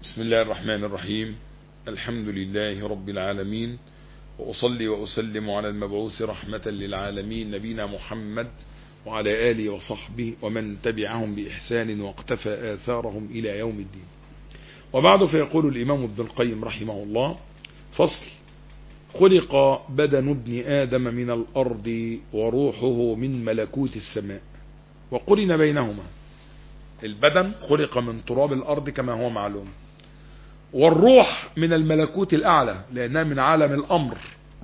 بسم الله الرحمن الرحيم. الحمد لله رب العالمين، وأصلي وأسلم على المبعوث رحمة للعالمين نبينا محمد وعلى آله وصحبه ومن تبعهم بإحسان واقتفى آثارهم إلى يوم الدين. وبعد، فيقول الإمام ابن القيم رحمه الله: فصل: خلق بدن ابن آدم من الأرض وروحه من ملكوت السماء، وقرن بينهما. البدن خلق من تراب الأرض كما هو معلوم، والروح من الملكوت الأعلى لأنها من عالم الأمر،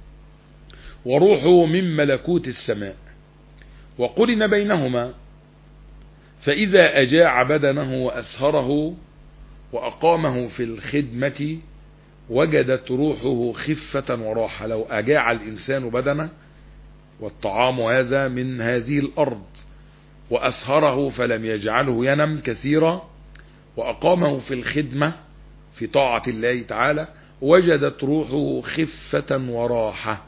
وروحه من ملكوت السماء، وقرن بينهما. فإذا أجاع بدنه وأسهره وأقامه في الخدمة وجدت روحه خفة وراحة. لو أجاع الإنسان بدنه، والطعام هذا من هذه الأرض، وأسهره فلم يجعله ينم كثيرا، وأقامه في الخدمة في طاعة الله تعالى، وجدت روحه خفة وراحة،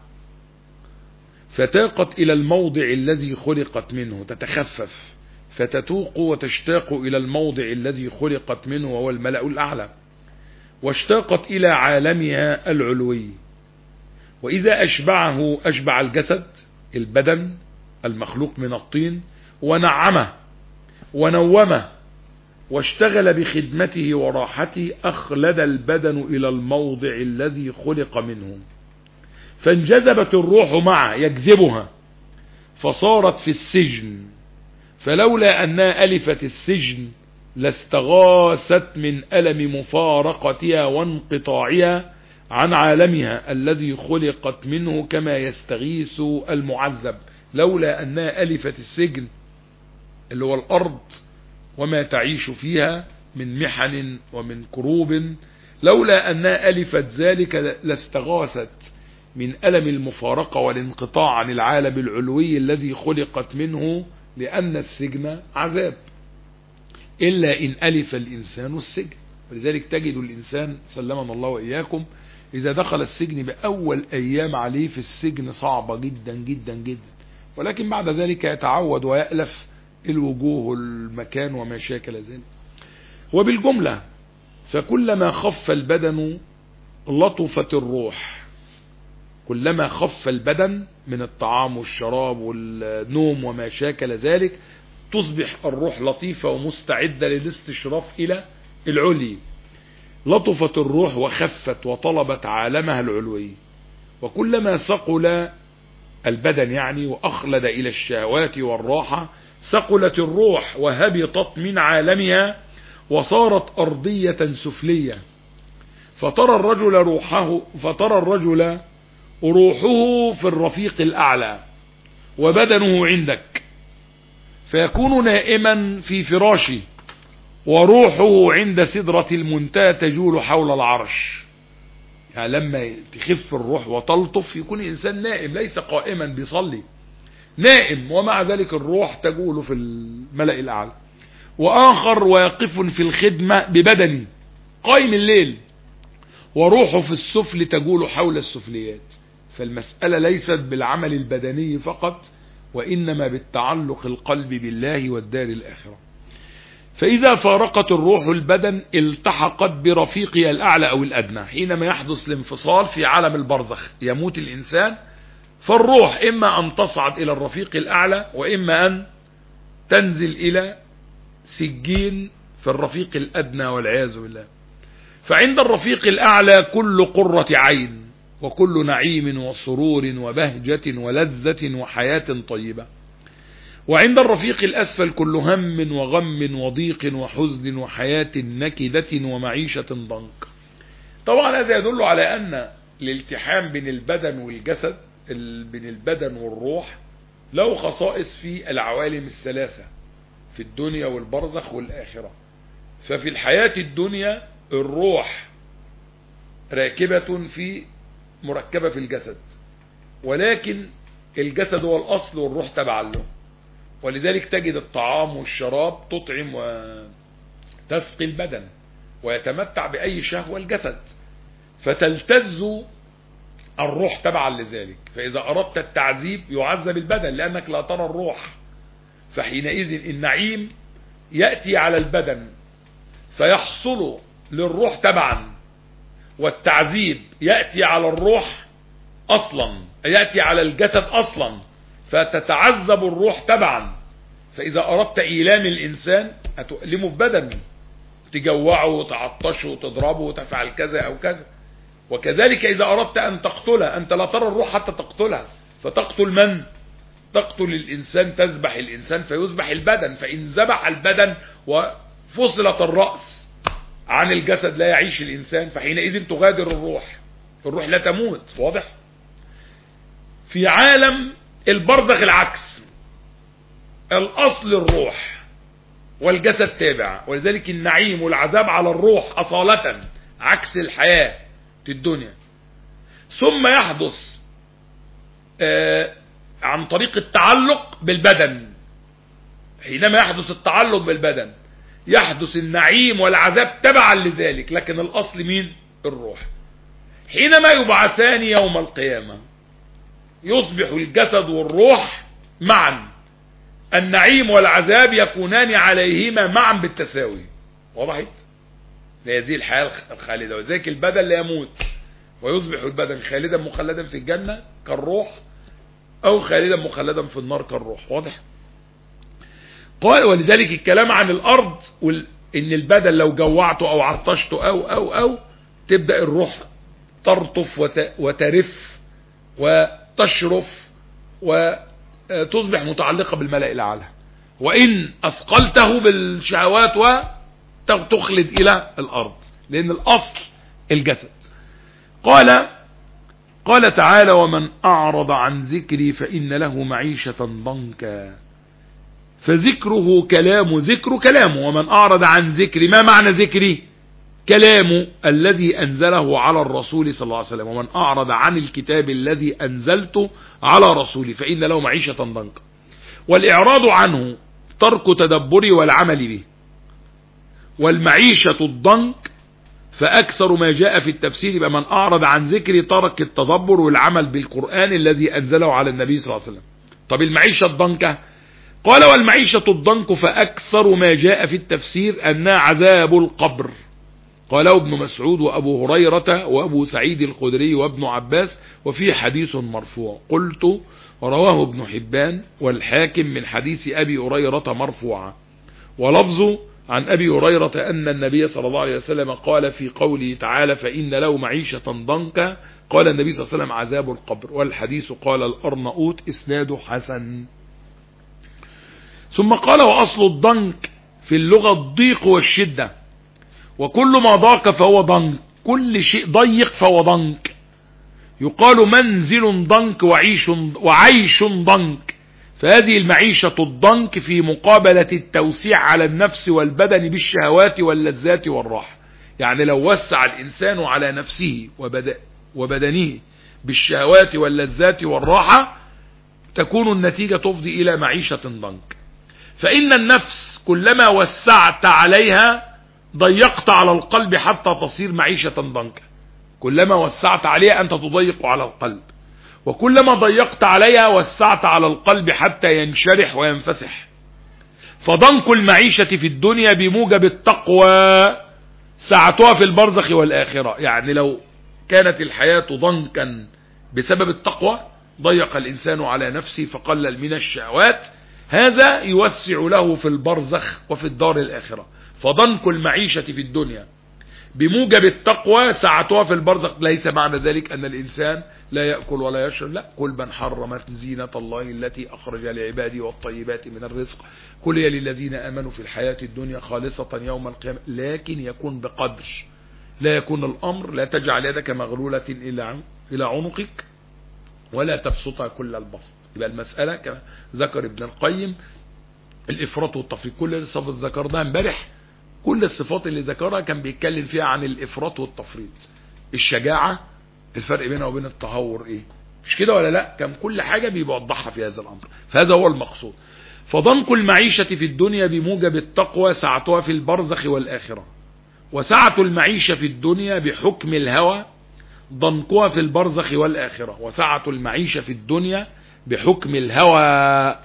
فتاقت إلى الموضع الذي خلقت منه، تتخفف فتتوق وتشتاق إلى الموضع الذي خلقت منه وهو الملأ الأعلى، واشتاقت إلى عالمها العلوي. وإذا أشبعه أشبع الجسد البدن المخلوق من الطين، ونعمه ونومه واشتغل بخدمته وراحته، أخلد البدن إلى الموضع الذي خلق منه، فانجذبت الروح معه يجذبها، فصارت في السجن. فلولا أنها ألفت السجن لاستغاثت من ألم مفارقتها وانقطاعها عن عالمها الذي خلقت منه، كما يستغيث المعذب. لولا أنها ألفت السجن اللي هو الأرض وما تعيش فيها من محن ومن كروب، لولا أنها ألفت ذلك لاستغاثت من ألم المفارقة والانقطاع عن العالم العلوي الذي خلقت منه، لأن السجن عذاب، إلا إن ألف الإنسان السجن. ولذلك تجد الإنسان سلمنا الله وإياكم إذا دخل السجن بأول أيام عليه في السجن صعبة جدا جدا جدا، ولكن بعد ذلك يتعود ويألف الوجوه والمكان وما شاكل ذلك. وبالجملة فكلما خف البدن لطفت الروح، كلما خف البدن من الطعام والشراب والنوم وما شاكل ذلك، تصبح الروح لطيفة ومستعدة للاستشراف إلى العلي. لطفت الروح وخفت وطلبت عالمها العلوي. وكلما ثقل البدن يعني وأخلد إلى الشهوات والراحة، ثقلت الروح وهبطت من عالمها وصارت أرضية سفلية. فترى الرجل روحه في الرفيق الأعلى وبدنه عندك، فيكون نائما في فراشه، وروحه عند سدرة المنتهى تجول حول العرش. يعني لما تخف الروح وتلطف يكون الإنسان نائم، ليس قائما بيصلي، نائم، ومع ذلك الروح تجول في الملأ الأعلى. وآخر واقف في الخدمة ببدني قائم الليل، وروحه في السفل تجول حول السفليات. فالمسألة ليست بالعمل البدني فقط، وإنما بالتعلق القلب بالله والدار الآخرة. فإذا فارقت الروح البدن التحقت برفيقها الأعلى أو الأدنى. حينما يحدث الانفصال في عالم البرزخ يموت الإنسان، فالروح إما أن تصعد إلى الرفيق الأعلى، وإما أن تنزل إلى سجين في الرفيق الأدنى والعياذ بالله. فعند الرفيق الأعلى كل قرة عين، وكل نعيم وسرور وبهجة ولذة وحياة طيبة. وعند الرفيق الأسفل كل هم وغم وضيق وحزن وحياة نكدة ومعيشة ضنك. طبعا هذا يدل على أن الالتحام بين البدن والجسد، بين البدن والروح، له خصائص في العوالم الثلاثة، في الدنيا والبرزخ والآخرة. ففي الحياة الدنيا الروح مركبة في الجسد، ولكن الجسد هو الأصل والروح تبع له. ولذلك تجد الطعام والشراب تطعم وتسقي البدن، ويتمتع بأي شهوة الجسد، فتلتز الروح تبعا لذلك. فإذا أردت التعذيب يعذب البدن لأنك لا ترى الروح، فحينئذ النعيم يأتي على البدن فيحصل للروح تبعا، والتعذيب يأتي على الروح أصلا، يأتي على الجسد أصلا، فتتعذب الروح تبعا. فإذا أردت إيلام الإنسان هتؤلمه في بدنه، تجوعه وتعطشه وتضربه وتفعل كذا أو كذا. وكذلك إذا أردت أن تقتله، أنت لا ترى الروح حتى تقتلها، فتقتل من؟ تقتل الإنسان، تذبح الإنسان فيذبح البدن. فإن ذبح البدن وفصلت الرأس عن الجسد لا يعيش الإنسان، فحينئذ تغادر الروح. الروح لا تموت. واضح؟ في عالم البرزخ العكس، الأصل الروح والجسد تابع، ولذلك النعيم والعذاب على الروح أصالة عكس الحياة في الدنيا. ثم يحدث عن طريق التعلق بالبدن. حينما يحدث التعلق بالبدن يحدث النعيم والعذاب تبعا لذلك، لكن الأصل مين؟ الروح. حينما يبعثان يوم القيامة يصبح الجسد والروح معا، النعيم والعذاب يكونان عليهما معا بالتساوي. وضحت؟ هذه الحياة الخالدة. وذلك البدن لا يموت، ويصبح البدن خالدا مخلدا في الجنة كالروح، أو خالدا مخلدا في النار كالروح. واضح؟ قال ولذلك الكلام عن الأرض إن البدن لو جوعته أو عطشته أو تبدأ الروح ترطف وترف وتشرف وتصبح متعلقة بالملأ الأعلى. وإن أثقلته بالشهوات وتخلد إلى الأرض، لأن الأصل الجسد. قال تعالى: ومن أعرض عن ذكري فإن له معيشة ضنكا. فذكره ذكر كلامه. ومن أعرض عن ذكري، ما معنى ذكري؟ كلامه الذي أنزله على الرسول صلى الله عليه وسلم. ومن أعرض عن الكتاب الذي أنزلته على رسولي فإن له معيشة ضنكا. والإعراض عنه ترك تدبري والعمل به. والمعيشة الضنك فأكثر ما جاء في التفسير يبقى من أعرض عن ذكري ترك التدبر والعمل بالقرآن الذي أنزله على النبي صلى الله عليه وسلم. طب المعيشة الضنكة؟ قال: والمعيشة الضنك فأكثر ما جاء في التفسير أنها عذاب القبر. قاله ابن مسعود وأبو هريرة وأبو سعيد الخدري وابن عباس، وفي حديث مرفوع. قلت: رواه ابن حبان والحاكم من حديث أبي هريرة مرفوعا. ولفظه عن أبي هريرة أن النبي صلى الله عليه وسلم قال في قوله تعالى: فإن له معيشة ضنكا، قال النبي صلى الله عليه وسلم: عذاب القبر. والحديث قال الأرناؤوط إسناده حسن. ثم قال: وأصل الضنك في اللغة الضيق والشدة، وكل ما ضاق فهو ضنك، كل شيء ضيق فهو ضنك. يقال منزل ضنك وعيش ضنك. فهذه المعيشة الضنك في مقابلة التوسيع على النفس والبدن بالشهوات واللذات والراحة. يعني لو وسع الإنسان على نفسه وبدنه بالشهوات واللذات والراحة تكون النتيجة تفضي إلى معيشة ضنك. فإن النفس كلما وسعت عليها ضيقت على القلب حتى تصير معيشة ضنكا. كلما وسعت عليها أنت تضيق على القلب، وكلما ضيقت عليها وسعت على القلب حتى ينشرح وينفسح. فضنك المعيشة في الدنيا بموجب التقوى سعتها في البرزخ والآخرة. يعني لو كانت الحياة ضنكا بسبب التقوى ضيق الإنسان على نفسه فقلل من الشهوات، هذا يوسع له في البرزخ وفي الدار الآخرة. فضنك المعيشة في الدنيا بموجب التقوى سعتها في البرزخ. ليس معنى ذلك أن الإنسان لا يأكل ولا يشرب، لا. قل من حرمت زينة الله التي أخرج لعباده والطيبات من الرزق، قل هي للذين آمنوا في الحياة الدنيا خالصة يوم القيامة، لكن يكون بقدر. لا يكون الأمر لا تجعل يدك مغلولة إلى عنقك ولا تبسطها كل البسط. يبقى المسألة كما ذكر ابن القيم الإفراط والتفريط. كل الصفات ذكرناها امبارح، كل الصفات اللي ذكرها كان بيتكلم فيها عن الإفراط والتفريط. الشجاعة الفرق بينها وبين التهور ايه، مش كده ولا لا؟ كان كل حاجة بيوضحها في هذا الأمر. فهذا هو المقصود. فضنك المعيشة في الدنيا بموجب التقوى سعتها في البرزخ والآخرة. وسعة المعيشة في الدنيا بحكم الهوى ضنكها في البرزخ والآخرة. وسعة المعيشة في الدنيا بحكم الهوى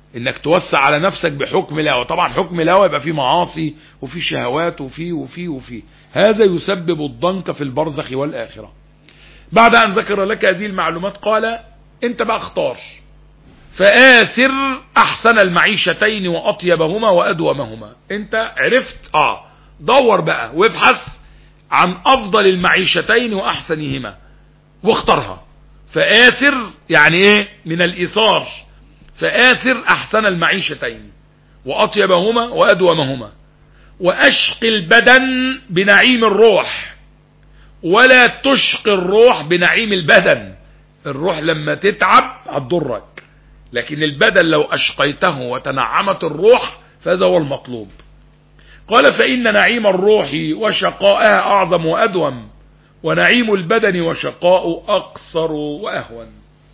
انك توسع على نفسك بحكم الهوى. طبعا حكم الهوى يبقى فيه معاصي وفيه شهوات وفيه هذا يسبب الضنك في البرزخ والآخرة. بعد أن ذكر لك هذه المعلومات قال انت بقى اختار، فآثر أحسن المعيشتين وأطيبهما وأدومهما. انت عرفت دور بقى وابحث عن أفضل المعيشتين وأحسنهما واختارها. فآثر يعني ايه؟ من الإيثار. فآثر أحسن المعيشتين وأطيبهما وأدومهما، وأشقي البدن بنعيم الروح ولا تشقي الروح بنعيم البدن. الروح لما تتعب هتضرك، لكن البدن لو أشقيته وتنعمت الروح فهذا هو المطلوب. قال فإن نعيم الروح وشقاءها أعظم وأدوم، ونعيم البدن وشقاء أقصر وأهون.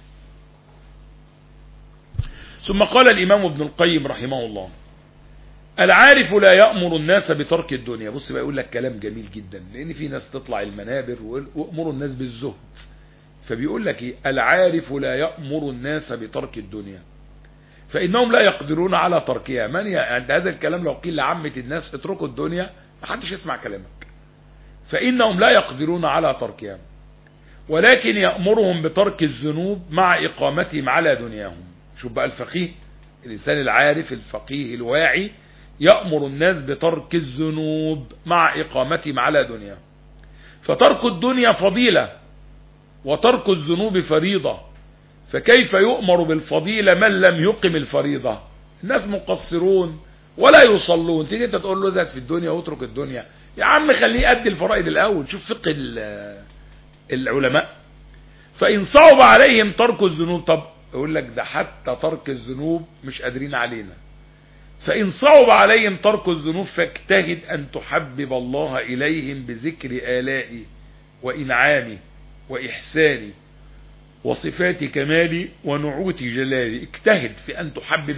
ثم قال الإمام ابن القيم رحمه الله: العارف لا يأمر الناس بترك الدنيا. بص بقى يقول لك كلام جميل جدا، لأن في ناس تطلع المنابر وأمروا الناس بالزهد. فبيقول لك إيه؟ العارف لا يأمر الناس بترك الدنيا فإنهم لا يقدرون على تركها. عند هذا الكلام لو قيل لعامة الناس اتركوا الدنيا محدش يسمع كلامك. فإنهم لا يقدرون على تركها، ولكن يأمرهم بترك الذنوب مع إقامتهم على دنياهم. شوف بقى الفقيه، الإنسان العارف الفقيه الواعي يأمر الناس بترك الذنوب مع إقامتهم على دنياهم. فترك الدنيا فضيلة وترك الذنوب فريضة، فكيف يؤمر بالفضيلة من لم يقم الفريضة؟ الناس مقصرون ولا يصلون، تيجي انت تقول له زهد في الدنيا واترك الدنيا. يا عم خليه يأدي الفرائض الأول. شوف فقه العلماء. فإن صعب عليهم ترك الذنوب، طب يقول لك ده حتى ترك الذنوب مش قادرين علينا. فإن صعب عليهم ترك الذنوب فاجتهد أن تحبب الله إليهم بذكر آلائي وإنعامي وإحساني وصفات كمالي ونعوت جلالي. اجتهد في أن تحبب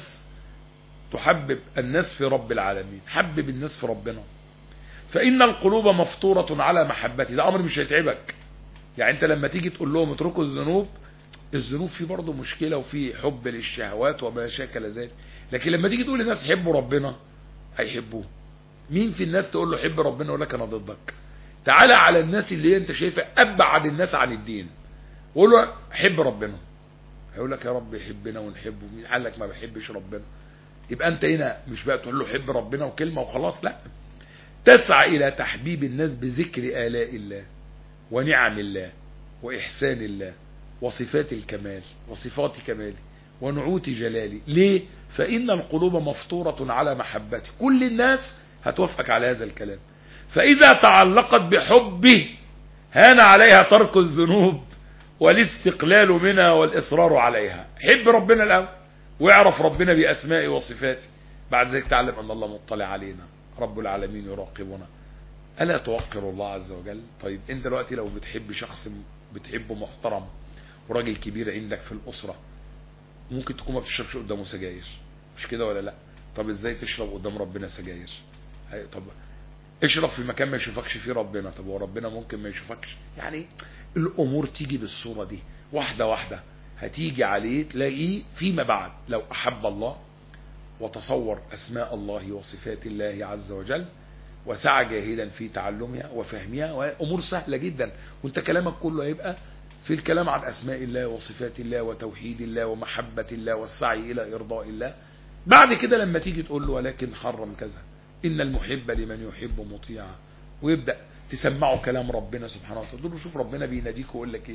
الناس في رب العالمين. حبب الناس في ربنا، فإن القلوب مفطورة على محبتي. ده أمر مش هيتعبك. يعني أنت لما تيجي تقول لهم اتركوا الذنوب فيه برضه مشكلة وفيه حب للشهوات وما شاكل ذلك، لكن لما تيجي تقول للناس حبوا ربنا هيحبوه. مين في الناس تقول له حب ربنا يقول لك أنا ضدك؟ تعالى على الناس اللي انت شايفها أبعد الناس عن الدين وقول له حب ربنا، هيقول لك يا رب يحبنا ونحبه. مين قال لك ما بحبش ربنا؟ يبقى انت هنا مش بقى تقول له حب ربنا وكلمة وخلاص، لا، تسعى إلى تحبيب الناس بذكر آلاء الله ونعم الله وإحسان الله وصفات الكمال وصفات كمالي ونعوت جلالي. ليه؟ فإن القلوب مفطورة على محبته. كل الناس هتوافقك على هذا الكلام. فإذا تعلقت بحبه هان عليها ترك الذنوب والاستقلال منها والإصرار عليها. حب ربنا الأول واعرف ربنا بأسمائه وصفاته، بعد ذلك تعلم أن الله مطلع علينا، رب العالمين يراقبنا. ألا توقر الله عز وجل؟ طيب انت دلوقتي لو بتحب شخص بتحبه محترم وراجل كبير عندك في الأسرة، ممكن تكون ما بتشربش قدامه سجاير، مش كده ولا لا؟ طب ازاي تشرب قدام ربنا سجاير؟ طب اشرب في مكان ما يشوفكش فيه ربنا. طب هو ربنا ممكن ما يشوفكش؟ يعني الامور تيجي بالصورة دي واحدة واحدة، هتيجي عليه تلاقيه فيما بعد لو احب الله وتصور اسماء الله وصفات الله عز وجل وسعى جاهدا في تعلمها وفهمها، وامور سهلة جدا. وانت كلامك كله هيبقى في الكلام عن اسماء الله وصفات الله وتوحيد الله ومحبة الله والسعي الى ارضاء الله. بعد كده لما تيجي تقول له ولكن حرم كذا، إن المحب لمن يحب مطيعا، ويبدأ تسمعه كلام ربنا سبحانه وتعالى. تقول له شوف ربنا بيناديك ويقول لك ايه؟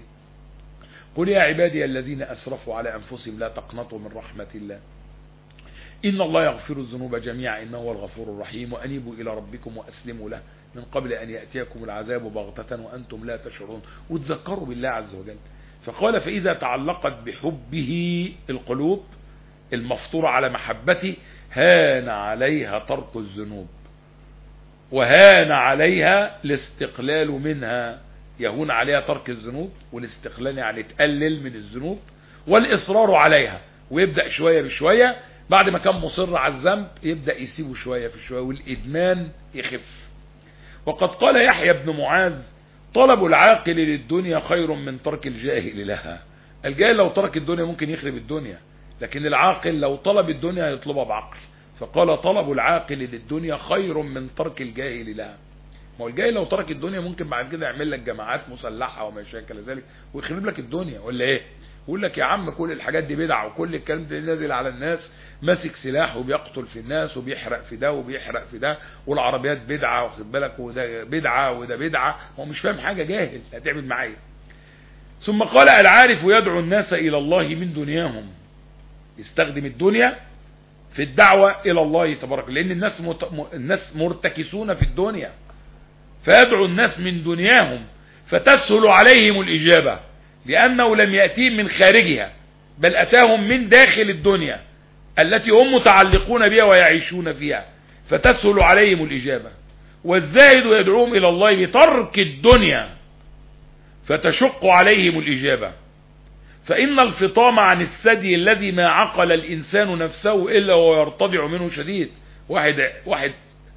قل يا عبادي الذين أسرفوا على أنفسهم لا تقنطوا من رحمة الله إن الله يغفر الذنوب جميعا إنه هو الغفور الرحيم وأنيبوا إلى ربكم وأسلموا له من قبل أن يأتيكم العذاب بغتة وأنتم لا تشعرون. وتذكروا بالله عز وجل. فقال فإذا تعلقت بحبه القلوب المفطورة على محبته هان عليها ترك الذنوب وهان عليها الاستقلال منها. يهون عليها ترك الذنوب، والاستقلال يعني تقلل من الذنوب، والإصرار عليها، ويبدأ شوية بشوية بعد ما كان مصر على الذنب يبدأ يسيبه شوية في شوية والإدمان يخف. وقد قال يحيى بن معاذ طلب العاقل للدنيا خير من ترك الجاهل لها. الجاهل لو ترك الدنيا ممكن يخرب الدنيا، لكن العاقل لو طلب الدنيا يطلبها بعقل. فقال طلب العاقل للدنيا خير من ترك الجاهل لها. ما هو الجاهل لو ترك الدنيا ممكن بعد كده يعمل لك جماعات مسلحة وما شابه ذلك ويخرب لك الدنيا، ولا ايه؟ يقول لك يا عم كل الحاجات دي بدعة، وكل الكلام ده نازل على الناس، ماسك سلاح وبيقتل في الناس وبيحرق في ده وبيحرق في ده، والعربيات بدعة، واخد بالك، وده بدعة وده بدعة. هو مش فاهم حاجة، جاهل، هتعمل معايا. ثم قال العارف يدعو الناس إلى الله من دنياهم، يستخدم الدنيا في الدعوة إلى الله تبارك، لأن الناس مرتكسون في الدنيا، فيدعو الناس من دنياهم فتسهل عليهم الإجابة، لأنه لم يأتيهم من خارجها بل أتاهم من داخل الدنيا التي هم متعلقون بها ويعيشون فيها، فتسهل عليهم الإجابة. والزاهد يدعوهم إلى الله بترك الدنيا فتشق عليهم الإجابة. فإن الفطام عن الثدي الذي ما عقل الإنسان نفسه إلا ويرتضع منه شديد. واحد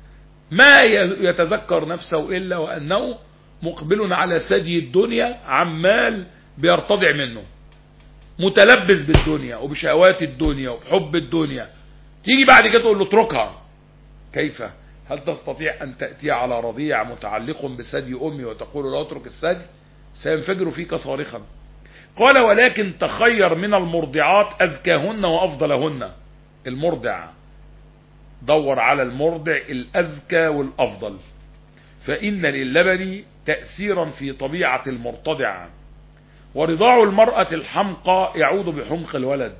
ما يتذكر نفسه إلا وأنه مقبل على ثدي الدنيا، عمال بيرتضع منه، متلبس بالدنيا وبشهوات الدنيا وبحب الدنيا. تيجي بعد كده تقول له اتركها، كيف؟ هل تستطيع أن تأتي على رضيع متعلق بثدي أمي وتقول له اترك الثدي؟ سينفجر فيك صارخا. قال ولكن تخير من المرضعات أزكاهن وأفضلهن. المرضع دور على المرضع الأزكى والأفضل، فإن للبن تأثيرا في طبيعة المرتضع، ورضاع المرأة الحمقى يعود بحمق الولد.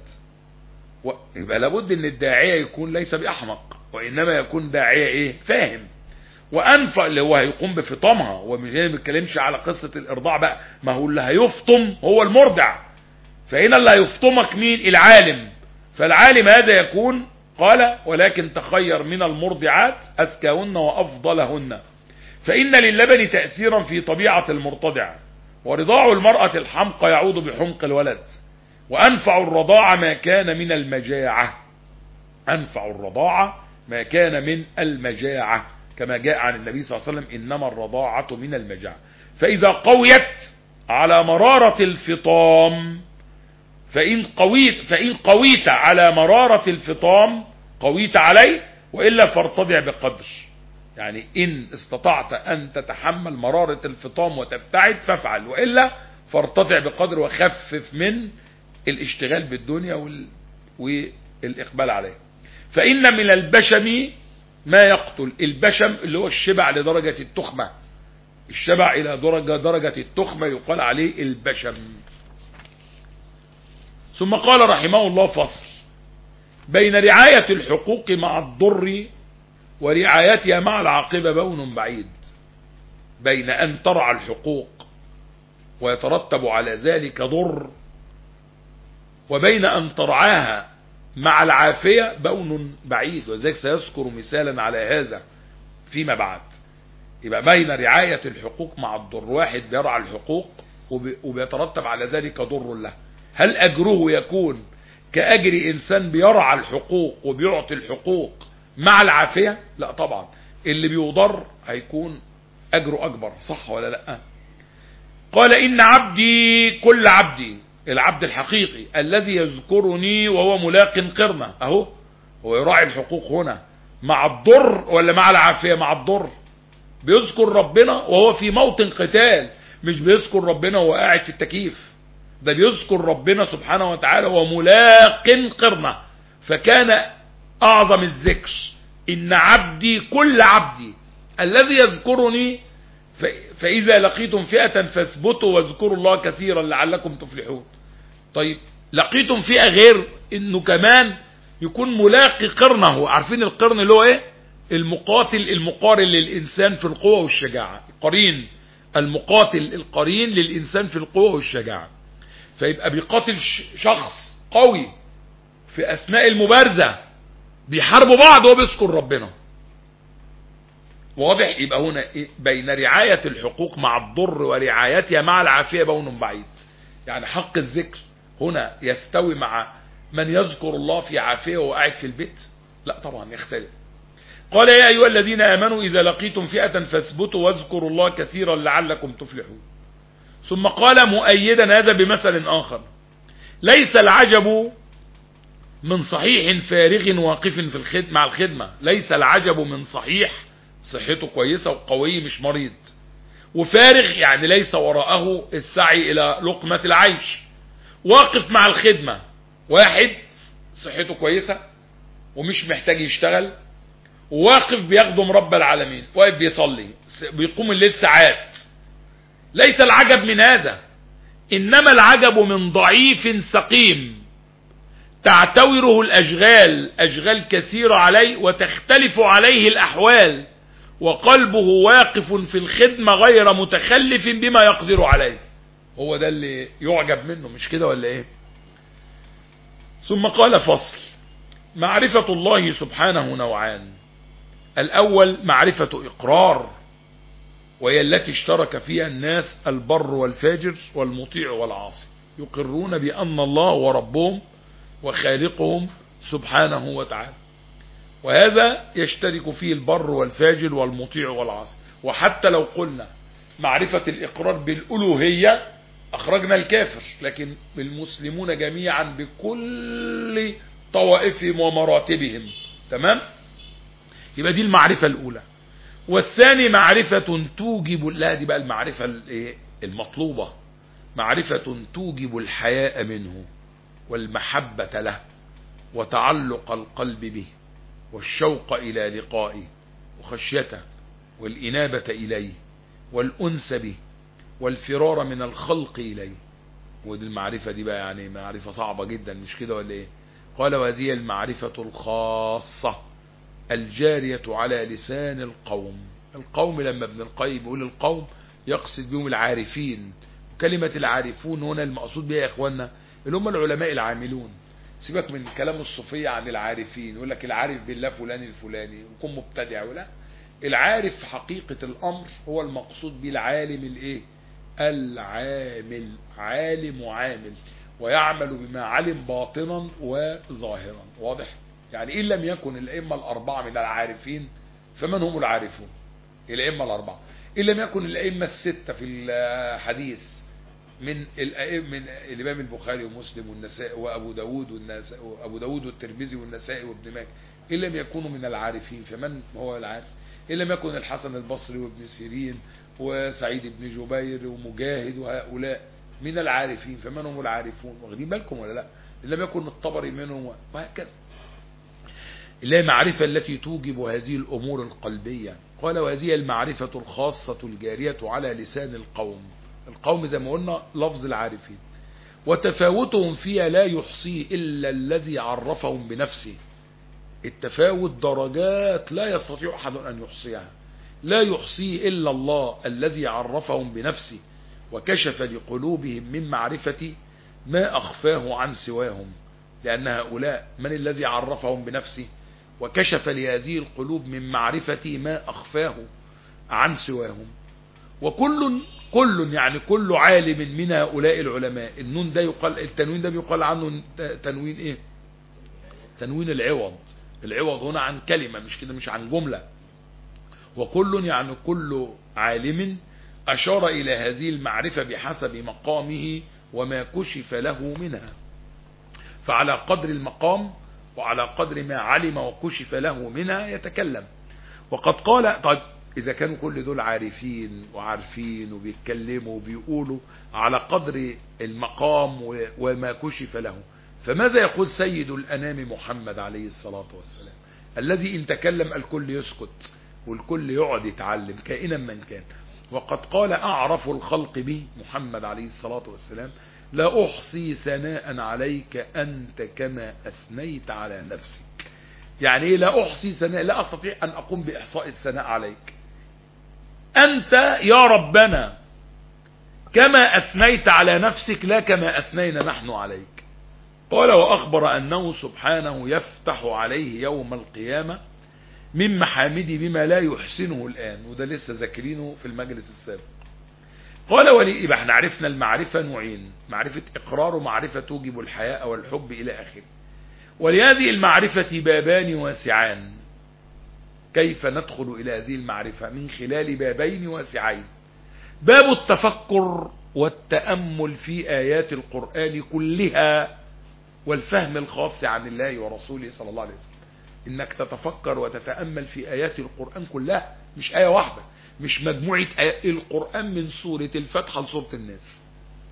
يبقى لابد ان الداعية يكون ليس بأحمق، وإنما يكون داعية ايه؟ فاهم. وأنفع اللي هو هيقوم بفطامها، ومش ما بيتكلمش على قصة الإرضاع بقى، ما هو اللي هيفطم هو المرضع، فهنا اللي هيفطمك مين؟ العالم. فالعالم هذا يكون، قال ولكن تخير من المرضعات أزكاهن وأفضلهن، فإن للبن تأثيرا في طبيعة المرتضع، ورضاع المرأة الحمقى يعود بحمق الولد. وأنفع الرضاعة ما كان من المجاعة، أنفع الرضاعة ما كان من المجاعة، كما جاء عن النبي صلى الله عليه وسلم إنما الرضاعة من المجاعة. فإذا قويت على مرارة الفطام، فإن قويت على مرارة الفطام قويت عليه، وإلا فارتضع بقدر. يعني إن استطعت أن تتحمل مرارة الفطام وتبتعد فافعل، وإلا فارتضع بقدر وخفف من الاشتغال بالدنيا والإقبال عليه. فإن من البشم ما يقتل. البشم اللي هو الشبع لدرجة التخمة، الشبع إلى درجة التخمة يقال عليه البشم. ثم قال رحمه الله فصل بين رعاية الحقوق مع الضر ورعايتها مع العاقبة بون بعيد. بين أن ترعى الحقوق ويترتب على ذلك ضر، وبين أن ترعاها مع العافية بون بعيد، وذلك سيذكر مثالا على هذا فيما بعد. يبقى بين رعاية الحقوق مع الضر، واحد بيرعى الحقوق وبيترتب على ذلك ضر له، هل أجره يكون كأجر إنسان بيرعى الحقوق وبيعطي الحقوق مع العافية؟ لا طبعا، اللي بيضر هيكون أجره أكبر، صح ولا لا؟ قال إن عبدي، كل عبدي، العبد الحقيقي الذي يذكرني وهو ملاق قرنه، اهو هو يراعي الحقوق هنا مع الضر ولا مع العافية؟ مع الضر. بيذكر ربنا وهو في موطن قتال، مش بيذكر ربنا وهو قاعد في التكييف، ده بيذكر ربنا سبحانه وتعالى وملاق قرنه. فكان أعظم الذكر إن عبدي، كل عبدي الذي يذكرني، فإذا لقيتم فئة فاثبتوا واذكروا الله كثيرا لعلكم تفلحون. طيب لقيتم فئة غير إنه كمان يكون ملاقي قرنه. عارفين القرن اللي هو إيه؟ المقاتل المقارن للإنسان في القوة والشجاعة، قرين، المقاتل القرين للإنسان في القوة والشجاعة. فيبقى بيقاتل شخص قوي في أثناء المبارزة، بيحاربوا بعض وهو بيذكر ربنا. واضح؟ يبقى هنا بين رعاية الحقوق مع الضر ورعايتها مع العافية بون بعيد. يعني حق الذكر هنا يستوي مع من يذكر الله في عافية وقاعد في البيت؟ لا طبعا، يختلف. قال يا أيها الذين آمنوا إذا لقيتم فئة فاثبتوا واذكروا الله كثيرا لعلكم تفلحون. ثم قال مؤيدا هذا بمثل آخر: ليس العجب من صحيح فارغ واقف في الخدمة مع الخدمة. ليس العجب من صحيح صحته كويسة وقوي مش مريض، وفارغ يعني ليس وراءه السعي إلى لقمة العيش، واقف مع الخدمة. واحد صحته كويسة ومش محتاج يشتغل، وواقف بيخدم رب العالمين، واقف بيصلي بيقوم الليل ساعات. ليس العجب من هذا، إنما العجب من ضعيف سقيم تعتوره الأشغال، أشغال كثيرة عليه وتختلف عليه الأحوال، وقلبه واقف في الخدمة غير متخلف بما يقدر عليه. هو ده اللي يعجب منه، مش كده ولا ايه؟ ثم قال فصل: معرفة الله سبحانه نوعان. الأول معرفة إقرار، وهي التي اشترك فيها الناس البر والفاجر والمطيع والعاصي، يقرون بأن الله هو ربهم وخالقهم سبحانه وتعالى، وهذا يشترك فيه البر والفاجر والمطيع والعاصي. وحتى لو قلنا معرفة الإقرار بالألوهية أخرجنا الكافر، لكن المسلمون جميعا بكل طوائفهم ومراتبهم. تمام؟ يبقى دي المعرفة الأولى. والثاني معرفة توجب، لا دي بقى المعرفة المطلوبة، معرفة توجب الحياء منه والمحبة له وتعلق القلب به والشوق إلى لقائه وخشيته والإنابة إليه والأنس به والفرار من الخلق إليه. ودي المعرفة دي بقى يعني معرفة صعبة جدا، مش كده ولا ايه؟ قال: وهذه المعرفة الخاصة الجارية على لسان القوم. القوم لما ابن القيم يقول القوم يقصد بهم العارفين، وكلمة العارفون هنا المقصود بها يا اخوانا اللي هم العلماء العاملون. سيبك من كلام الصوفية عن العارفين، يقول لك العارف بالله فلان الفلاني ويكون مبتدع، ولا العارف في حقيقة الأمر هو المقصود به العالم الايه؟ العامل، عالم وعامل، ويعمل بما علم باطنا وظاهرا. واضح؟ يعني إن لم يكن الأئمة الأربعة من العارفين فمن هم العارفون؟ الأئمة الأربعة. إن لم يكن الأئمة الستة في الحديث من الإمام البخاري ومسلم والنسائي وأبو داود والترمذي والنسائي وابن ماجه، إن لم يكونوا من العارفين فمن هو العارف؟ إن لم يكن الحسن البصري وابن سيرين وسعيد بن جبير ومجاهد وهؤلاء من العارفين فمن هم العارفون؟ واخدين بالكم ولا لا؟ إن لم يكن الطبري منهم، وهكذا. إلا معرفة التي توجب هذه الأمور القلبية. قال: وهذه المعرفة الخاصة الجارية على لسان القوم. القوم زي ما قلنا لفظ العارفين، وتفاوتهم فيها لا يحصيه إلا الذي عرفهم بنفسه. التفاوت درجات لا يستطيع أحد أن يحصيها، لا يحصيه إلا الله الذي عرفهم بنفسه وكشف لقلوبهم من معرفة ما أخفاه عن سواهم. لأن هؤلاء من الذي عرفهم بنفسه وكشف لهذه القلوب من معرفة ما أخفاه عن سواهم. وكل يعني كل عالم من هؤلاء العلماء. النون ده يقال، التنوين ده بيقال عنه تنوين ايه؟ تنوين العوض. العوض هنا عن كلمة، مش كده، مش عن جملة. وكل يعني كل عالم أشار إلى هذه المعرفة بحسب مقامه وما كشف له منها، فعلى قدر المقام وعلى قدر ما علم وكشف له منها يتكلم. وقد قال: طيب إذا كانوا كل دول عارفين وعارفين وبيتكلموا وبيقولوا على قدر المقام وما كشف له، فماذا يقول سيد الأنام محمد عليه الصلاة والسلام الذي إن تكلم الكل يسكت والكل يقعد يتعلم كائنا من كان؟ وقد قال: أعرف الخلق به محمد عليه الصلاة والسلام: لا أحصي ثناء عليك أنت كما أثنيت على نفسك. يعني إيه لا أحصي ثناء؟ لا أستطيع أن أقوم بإحصاء الثناء عليك أنت يا ربنا كما أثنيت على نفسك، لا كما أثنينا نحن عليك. قال: وأخبر أنه سبحانه يفتح عليه يوم القيامة من محامدي بما لا يحسنه الآن. وده لسه ذاكرينه في المجلس السابق. قال: يبقى احنا عرفنا المعرفة نوعين: معرفة إقرار ومعرفة توجب الحياء والحب إلى آخره. ولهذه المعرفة بابان واسعان. كيف ندخل إلى هذه المعرفة؟ من خلال بابين واسعين: باب التفكر والتأمل في آيات القرآن كلها والفهم الخاص عن الله ورسوله صلى الله عليه وسلم، انك تتفكر وتتأمل في آيات القرآن كلها، مش آية واحدة، مش مجموعة آيات القرآن من سورة الفتحة لسورة الناس.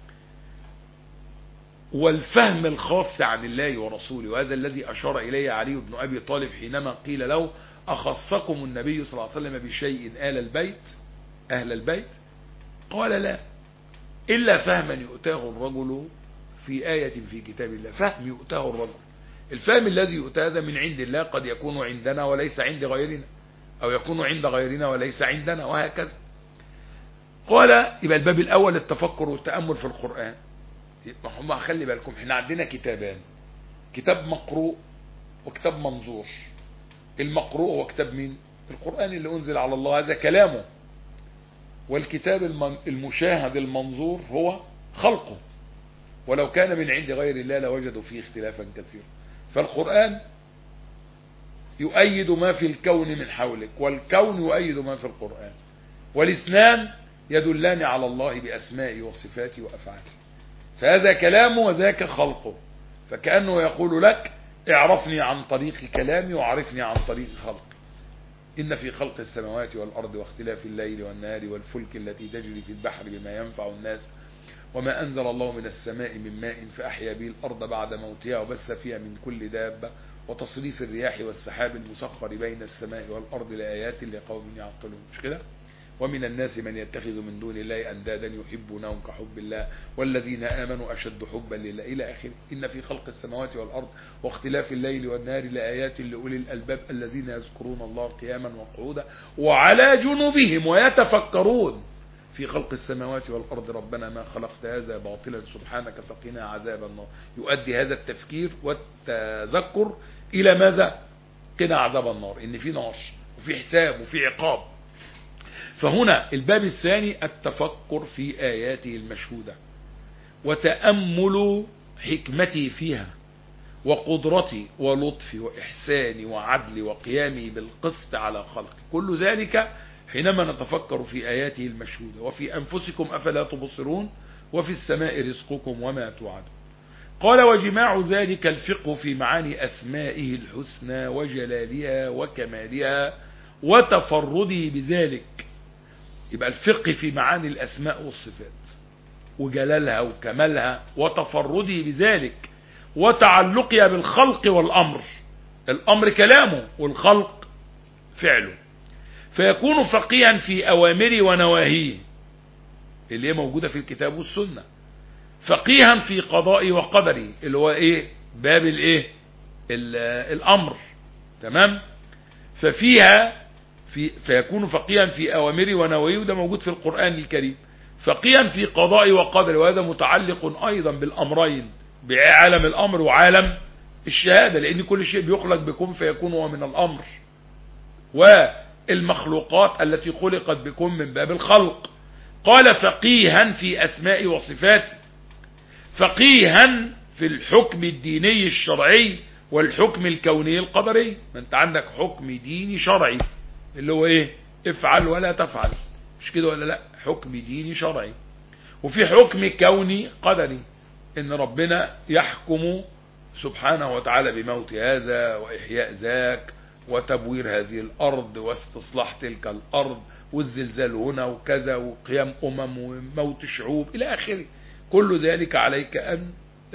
والفهم الخاص عن الله ورسوله، وهذا الذي أشار إليه علي بن أبي طالب حينما قيل له أخصكم النبي صلى الله عليه وسلم بشيء أهل البيت؟ قال لا، إلا فهما يؤتاه الرجل في آية في كتاب الله. فهم يؤتاه الرجل، الفهم الذي يؤتى هذا من عند الله، قد يكون عندنا وليس عند غيرنا، أو يكون عند غيرنا وليس عندنا، وهكذا. قال يبقى الباب الأول التفكر والتأمل في القرآن. هم خلي بالكم، احنا عندنا كتابان، كتاب مقروء وكتاب منظور. المقروء هو كتاب مين؟ القرآن اللي أنزل على الله، هذا كلامه. والكتاب المشاهد المنظور هو خلقه، ولو كان من عند غير الله لوجدوا فيه اختلافا كثيرا. فالقرآن يؤيد ما في الكون من حولك، والكون يؤيد ما في القرآن، والاثنان يدلان على الله بأسمائه وصفاته وأفعاله. فهذا كلامه وذاك خلقه، فكأنه يقول لك اعرفني عن طريق كلامي وعرفني عن طريق خلقي. إن في خلق السماوات والأرض واختلاف الليل والنهار والفلك التي تجري في البحر بما ينفع الناس وما أنزل الله من السماء من ماء فأحيا به الأرض بعد موتها وبث فيها من كل دابة وتصريف الرياح والسحاب المسخر بين السماء والأرض لآيات لقوم يعقلون. مش كده؟ ومن الناس من يتخذ من دون الله أندادا يحبونهم كحب الله والذين آمنوا أشد حبا لله إلى آخره. إن في خلق السماوات والأرض واختلاف الليل والنهار لآيات لأولي الألباب الذين يذكرون الله قياما وقعودا وعلى جنوبهم ويتفكرون في خلق السماوات والأرض ربنا ما خلقت هذا باطلا سبحانك فقنا عذاب النار. يؤدي هذا التفكير والتذكر إلى ماذا؟ قنا عذاب النار، إن في نار وفي حساب وفي عقاب. فهنا الباب الثاني التفكر في آياته المشهودة وتأمل حكمته فيها وقدرته ولطفه وإحسانه وعدله وقيامه بالقسط على خلقه. كل ذلك حينما نتفكر في آياته المشهودة. وفي أنفسكم أفلا تبصرون وفي السماء رزقكم وما توعدون. قال وجماع ذلك الفقه في معاني أسمائه الحسنى وجلالها وكمالها وتفرده بذلك. يبقى الفقه في معاني الأسماء والصفات وجلالها وكمالها وتفرده بذلك وتعلقها بالخلق والأمر. الأمر كلامه والخلق فعله. فيكون فقيها في أوامره ونواهيه اللي هي موجودة في الكتاب والسنة، فقيها في قضائه وقدره اللي هو ايه؟ باب الايه؟ الأمر. تمام؟ فيكون فقيها في أوامره ونواهيه، وده موجود في القرآن الكريم. فقيها في قضائه وقدره، وهذا متعلق أيضا بالأمرين، بعالم الأمر وعالم الشهادة، لأن كل شيء بيخلق بكم فيكون هو من الأمر، والمخلوقات التي خلقت بكم من باب الخلق. قال فقيها في أسماء وصفاته، فقيها في الحكم الديني الشرعي والحكم الكوني القدري. ما انت عندك حكم ديني شرعي اللي هو ايه؟ افعل ولا تفعل، مش كده ولا لا؟ حكم ديني شرعي. وفي حكم كوني قدري، ان ربنا يحكم سبحانه وتعالى بموت هذا واحياء ذاك وتبوير هذه الارض واستصلاح تلك الارض والزلزال هنا وكذا وقيام وموت شعوب الى اخره. كل ذلك عليك ان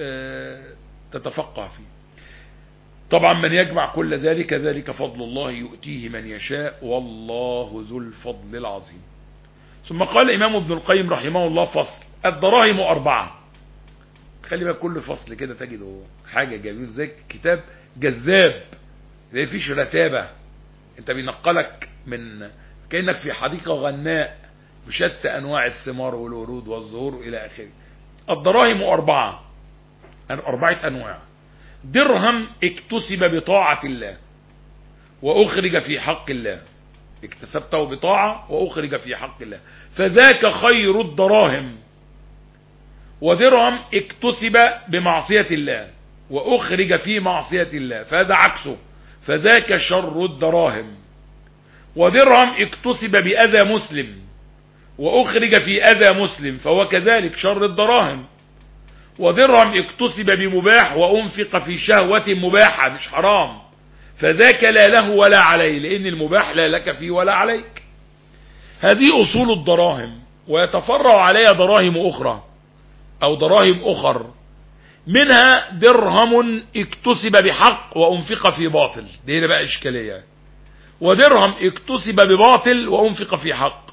تتفقه فيه. طبعا من يجمع كل ذلك، ذلك فضل الله يؤتيه من يشاء والله ذو الفضل العظيم. ثم قال الإمام ابن القيم رحمه الله فصل الدراهم 4. خلي بقى كل فصل كده تجده حاجة جميل، زي كتاب جذاب زي فيش رتابة، انت بينقلك من كأنك في حديقة غناء بشتى أنواع الثمار والورود والزهور إلى آخره. الدراهم 4 أنواع. درهم اكتسب بطاعة الله وأخرج في حق الله، اكتسبته بطاعة وأخرج في حق الله فذاك خير الدراهم. ودرهم اكتسب بمعصية الله وأخرج في معصية الله فهذا عكسه، فذاك شر الدراهم. ودرهم اكتسب بأذى مسلم وأخرج في أذى مسلم فهو كذلك شر الدراهم. ودرهم اكتسب بمباح وأنفق في شهوة مباحة مش حرام، فذاك لا له ولا عليه، لأن المباح لا لك فيه ولا عليك. هذه أصول الدراهم، ويتفرع عليها دراهم أخرى أو دراهم أخر، منها درهم اكتسب بحق وأنفق في باطل، دي هنا بقى إشكالية. ودرهم اكتسب بباطل وأنفق في حق،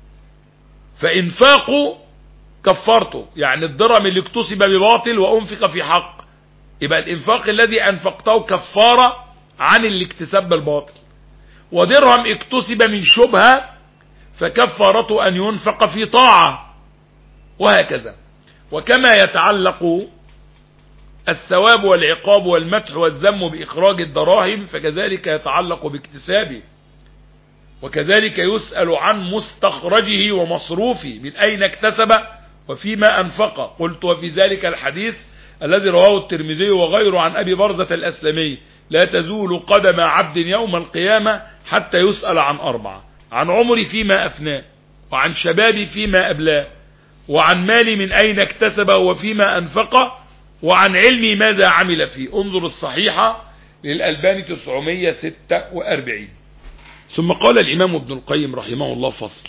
فإنفاقه كفرته، يعني الدرهم اللي اكتسب بباطل وأنفق في حق، يبقى الإنفاق الذي أنفقته كفارة عن اللي اكتسب بالباطل. ودرهم اكتسب من شبهة فكفارته أن ينفق في طاعة، وهكذا. وكما يتعلق الثواب والعقاب والمدح والذم بإخراج الدراهم، فكذلك يتعلق باكتسابه، وكذلك يسأل عن مستخرجه ومصروفه، من أين اكتسب وفيما أنفق. قلت وفي ذلك الحديث الذي رواه الترمذي وغيره عن أبي برزة الأسلمي: لا تزول قدم عبد يوم القيامة حتى يسأل عن 4: عن عمري فيما أفناه، وعن شبابي فيما أبلاه، وعن مالي من أين اكتسبه وفيما أنفقه، وعن علمي ماذا عمل فيه. انظر الصحيحة للألباني 946. ثم قال الإمام ابن القيم رحمه الله: فصل: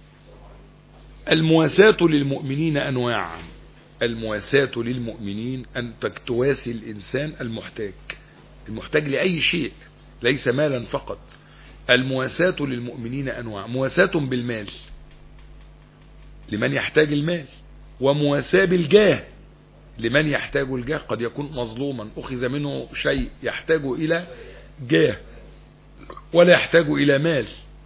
المواساة للمؤمنين أنواع. المواساة للمؤمنين أن تواسي الإنسان المحتاج لأي شيء، ليس مالا فقط. المواساة للمؤمنين أنواع: مواساة بالمال لمن يحتاج المال، ومواساة بالجاه لمن يحتاج الجاه. قد يكون مظلوما أخذ منه شيء يحتاج إلى جاه ولا يحتاج إلى مال.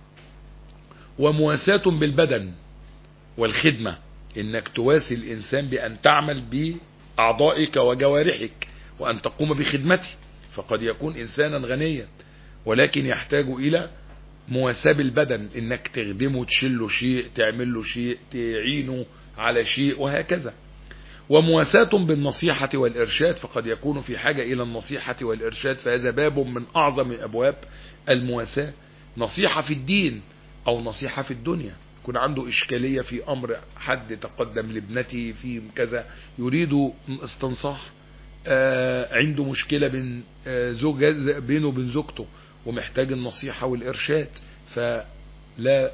ومواساة بالبدن والخدمة، إنك تواسي الإنسان بأن تعمل بأعضائك وجوارحك وأن تقوم بخدمته. فقد يكون إنسانا غنيا ولكن يحتاج إلى مواساة بالبدن، إنك تخدمه، تشيله شيء، تعمل له شيء، تعينه على شيء، وهكذا. ومواساة بالنصيحة والإرشاد، فقد يكون في حاجة إلى النصيحة والإرشاد، فهذا باب من أعظم أبواب المواساة. نصيحة في الدين أو نصيحة في الدنيا، يكون عنده إشكالية في أمر، حد تقدم لابنته في كذا يريد استنصاح، عنده مشكلة بينه وبين زوجته ومحتاج النصيحة والإرشاد، فلا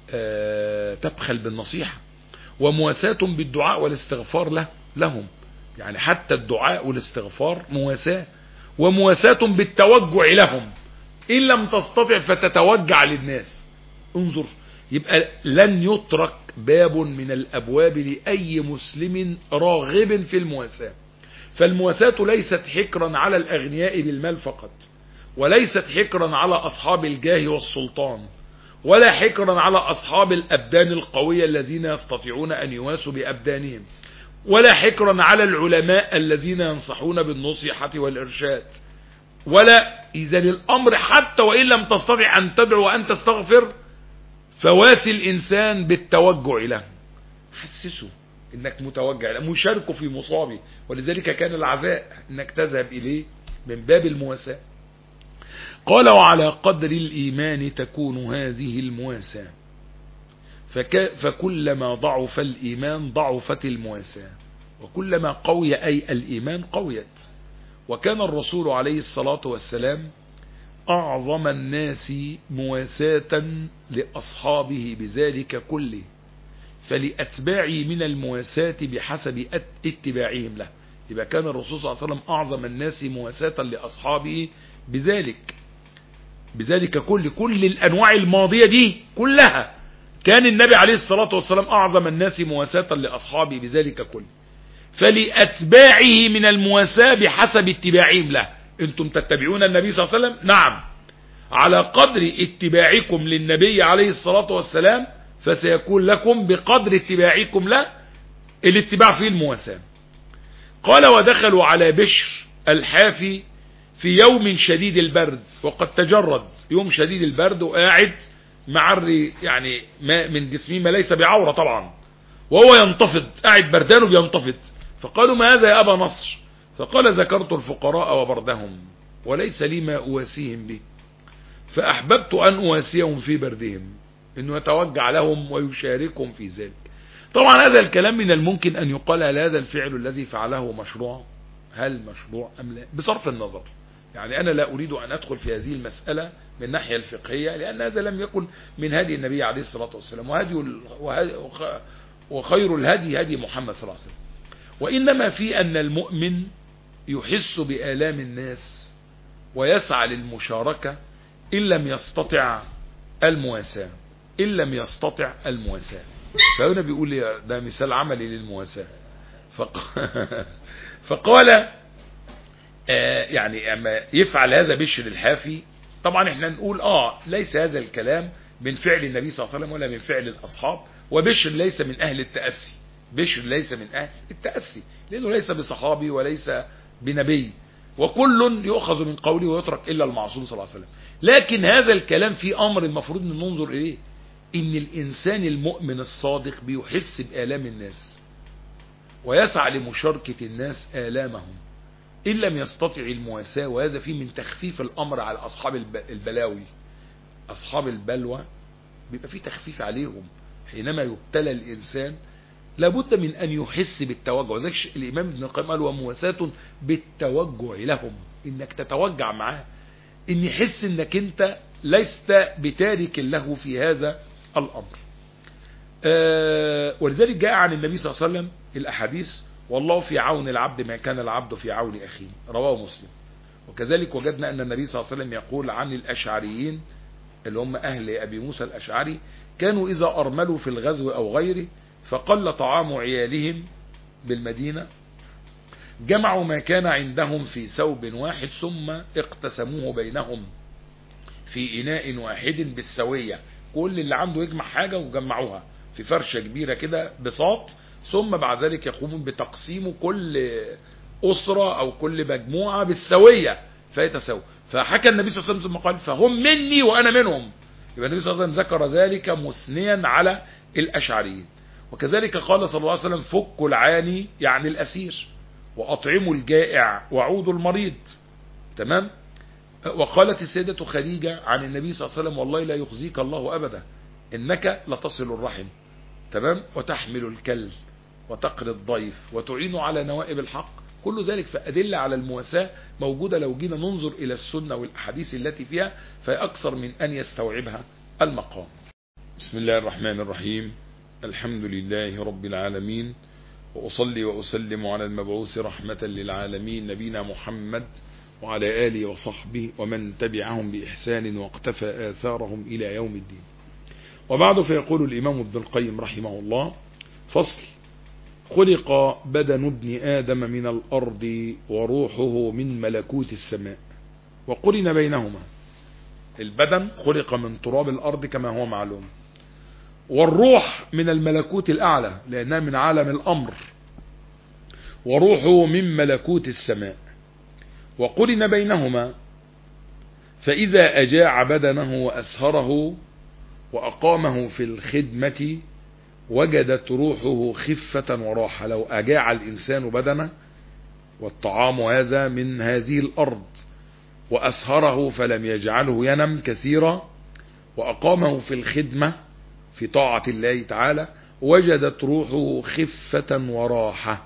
تبخل بالنصيحة. ومواساة بالدعاء والاستغفار لهم، يعني حتى الدعاء والاستغفار مواساة. ومواساة بالتوجع لهم، إن لم تستطع فتتوجع للناس. انظر، يبقى لن يترك باب من الأبواب لأي مسلم راغب في المواساة. فالمواساة ليست حكرا على الأغنياء بالمال فقط، وليست حكرا على أصحاب الجاه والسلطان، ولا حكرا على أصحاب الأبدان القوية الذين يستطيعون أن يواسوا بأبدانهم، ولا حكرا على العلماء الذين ينصحون بالنصيحة والإرشاد. ولا إذا الأمر حتى وإن لم تستطع أن تدعو وأن تستغفر، فواسي الإنسان بالتوجع له، حسسه إنك متوجع له، مشاركه في مصابه. ولذلك كان العزاء إنك تذهب إليه من باب المواساة. قال: وعلى قدر الإيمان تكون هذه المواساة، فكلما ضعف الإيمان ضعفت المواساة، وكلما قوي أي الإيمان قويت. وكان الرسول عليه الصلاة والسلام أعظم الناس مواساة لأصحابه بذلك كله، فلأتباعه من المواساة بحسب اتباعهم له. يبقى كان الرسول صلى الله عليه وسلم أعظم الناس مواساة لأصحابه بذلك كل الأنواع الماضية دي كلها كان النبي عليه الصلاة والسلام أعظم الناس مواساة لأصحابه بذلك كله، فلأتباعه من المواساة بحسب اتباعهم له. انتم تتبعون النبي صلى الله عليه وسلم، نعم، على قدر اتباعكم للنبي عليه الصلاة والسلام فسيكون لكم بقدر اتباعكم له الاتباع فيه المواساة. قال: ودخلوا على بشر الحافي في يوم شديد البرد، وقد تجرد، يوم شديد البرد وقاعد معري يعني ما من جسمه ما ليس بعورة طبعا، وهو ينتفض، قاعد بردان وبينتفض. فقالوا: ما هذا يا أبا نصر؟ فقال: ذكرت الفقراء وبردهم وليس لي ما أواسيهم به، فأحببت أن أواسيهم في بردهم، إنه يتوجع لهم ويشاركهم في ذلك. طبعا هذا الكلام من الممكن أن يقال هل هذا الفعل الذي فعله مشروع، هل مشروع أم لا، بصرف النظر. يعني أنا لا أريد أن أدخل في هذه المسألة من الناحية الفقهية، لأن هذا لم يكن من هدي النبي عليه الصلاة والسلام، وخير الهدي هدي محمد صلى الله عليه وسلم. وإنما في أن المؤمن يحس بآلام الناس ويسعى للمشاركة إن لم يستطع المواساة، فهنا بيقول لي ده مثال عملي للمواساة. فقال يعني أما يفعل هذا بشر الحافي، طبعا احنا نقول ليس هذا الكلام من فعل النبي صلى الله عليه وسلم ولا من فعل الأصحاب، وبشر ليس من أهل التأسي، لأنه ليس بصحابي وليس بنبي، وكل يؤخذ من قوله ويترك إلا المعصوم صلى الله عليه وسلم. لكن هذا الكلام في أمر المفروض أن ننظر إليه، إن الإنسان المؤمن الصادق بيحس بآلام الناس ويسعى لمشاركة الناس آلامهم إن لم يستطع المواساة، وهذا فيه من تخفيف الأمر على أصحاب البلاوي. أصحاب البلوى بيبقى فيه تخفيف عليهم حينما يبتلى الإنسان، لابد من أن يحس بالتوجع. زي الإمام ابن القيم قال ومواساة بالتوجع لهم، إنك تتوجع معاه، إن يحس إنك أنت لست بتارك له في هذا الأمر. ولذلك جاء عن النبي صلى الله عليه وسلم الأحاديث والله في عون العبد ما كان العبد في عون أخيه، رواه مسلم. وكذلك وجدنا أن النبي صلى الله عليه وسلم يقول عن الأشعريين اللي هم أهل أبي موسى الأشعري، كانوا إذا أرملوا في الغزو أو غيره فقل طعام عيالهم بالمدينة جمعوا ما كان عندهم في ثوب واحد ثم اقتسموه بينهم في إناء واحد بالسوية، كل اللي عنده يجمع حاجة وجمعوها في فرشة كبيرة كده بساط، ثم بعد ذلك يقومون بتقسيم كل أسرة أو كل مجموعة بالسوية فيتساووا. فحكى النبي صلى الله عليه وسلم قال فهم مني وأنا منهم، يبقى النبي صلى الله عليه وسلم ذكر ذلك مثنيا على الأشعريين. وكذلك قال صلى الله عليه وسلم فكوا العاني يعني الأسير، وأطعموا الجائع وعودوا المريض. تمام. وقالت السيدة خديجة عن النبي صلى الله عليه وسلم والله لا يخزيك الله أبدا إنك لتصل الرحم، تمام، وتحمل الكل وتقري الضيف وتعين على نوائب الحق. كل ذلك فأدلة على المواساة موجودة لو جينا ننظر إلى السنة والأحاديث التي فيها، فأكثر من أن يستوعبها المقام. بسم الله الرحمن الرحيم، الحمد لله رب العالمين، وأصلي وأسلم على المبعوث رحمة للعالمين نبينا محمد وعلى آله وصحبه ومن تبعهم بإحسان واقتفى آثارهم إلى يوم الدين. وبعد فيقول الإمام ابن القيم رحمه الله: فصل: خلق بدن ابن آدم من الأرض وروحه من ملكوت السماء، وقرن بينهما. البدن خلق من تراب الأرض كما هو معلوم، والروح من الملكوت الأعلى لأنها من عالم الأمر، وروحه من ملكوت السماء، وقرن بينهما. فإذا أجاع بدنه وأسهره وأقامه في الخدمة وجدت روحه خفة وراحة. لو أجاع الإنسان بدنه، والطعام هذا من هذه الأرض، وأسهره فلم يجعله ينم كثيرا، وأقامه في الخدمة في طاعة الله تعالى، وجدت روحه خفة وراحة،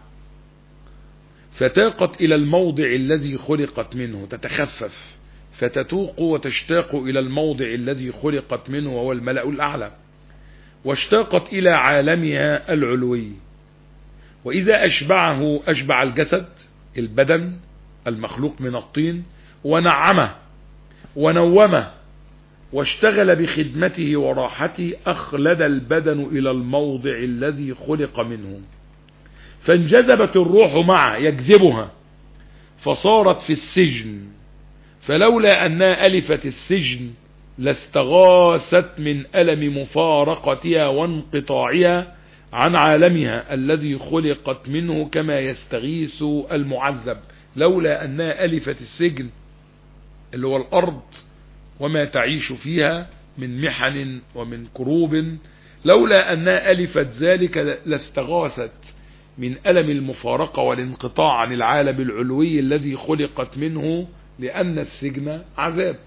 فتاقت إلى الموضع الذي خلقت منه، تتخفف فتتوق وتشتاق إلى الموضع الذي خلقت منه وهو الملأ الأعلى، واشتاقت إلى عالمها العلوي. وإذا أشبعه أشبع الجسد البدن المخلوق من الطين، ونعمه ونومه واشتغل بخدمته وراحته، أخلد البدن إلى الموضع الذي خلق منه، فانجذبت الروح معه يجذبها، فصارت في السجن، فلولا أنها ألفت السجن لاستغاثت من ألم مفارقتها وانقطاعها عن عالمها الذي خلقت منه كما يستغيث المعذب. لولا أنها ألفت السجن اللي هو الأرض وما تعيش فيها من محن ومن كروب، لولا أنها ألفت ذلك لاستغاثت من ألم المفارقة والانقطاع عن العالم العلوي الذي خلقت منه، لأن السجن عذاب،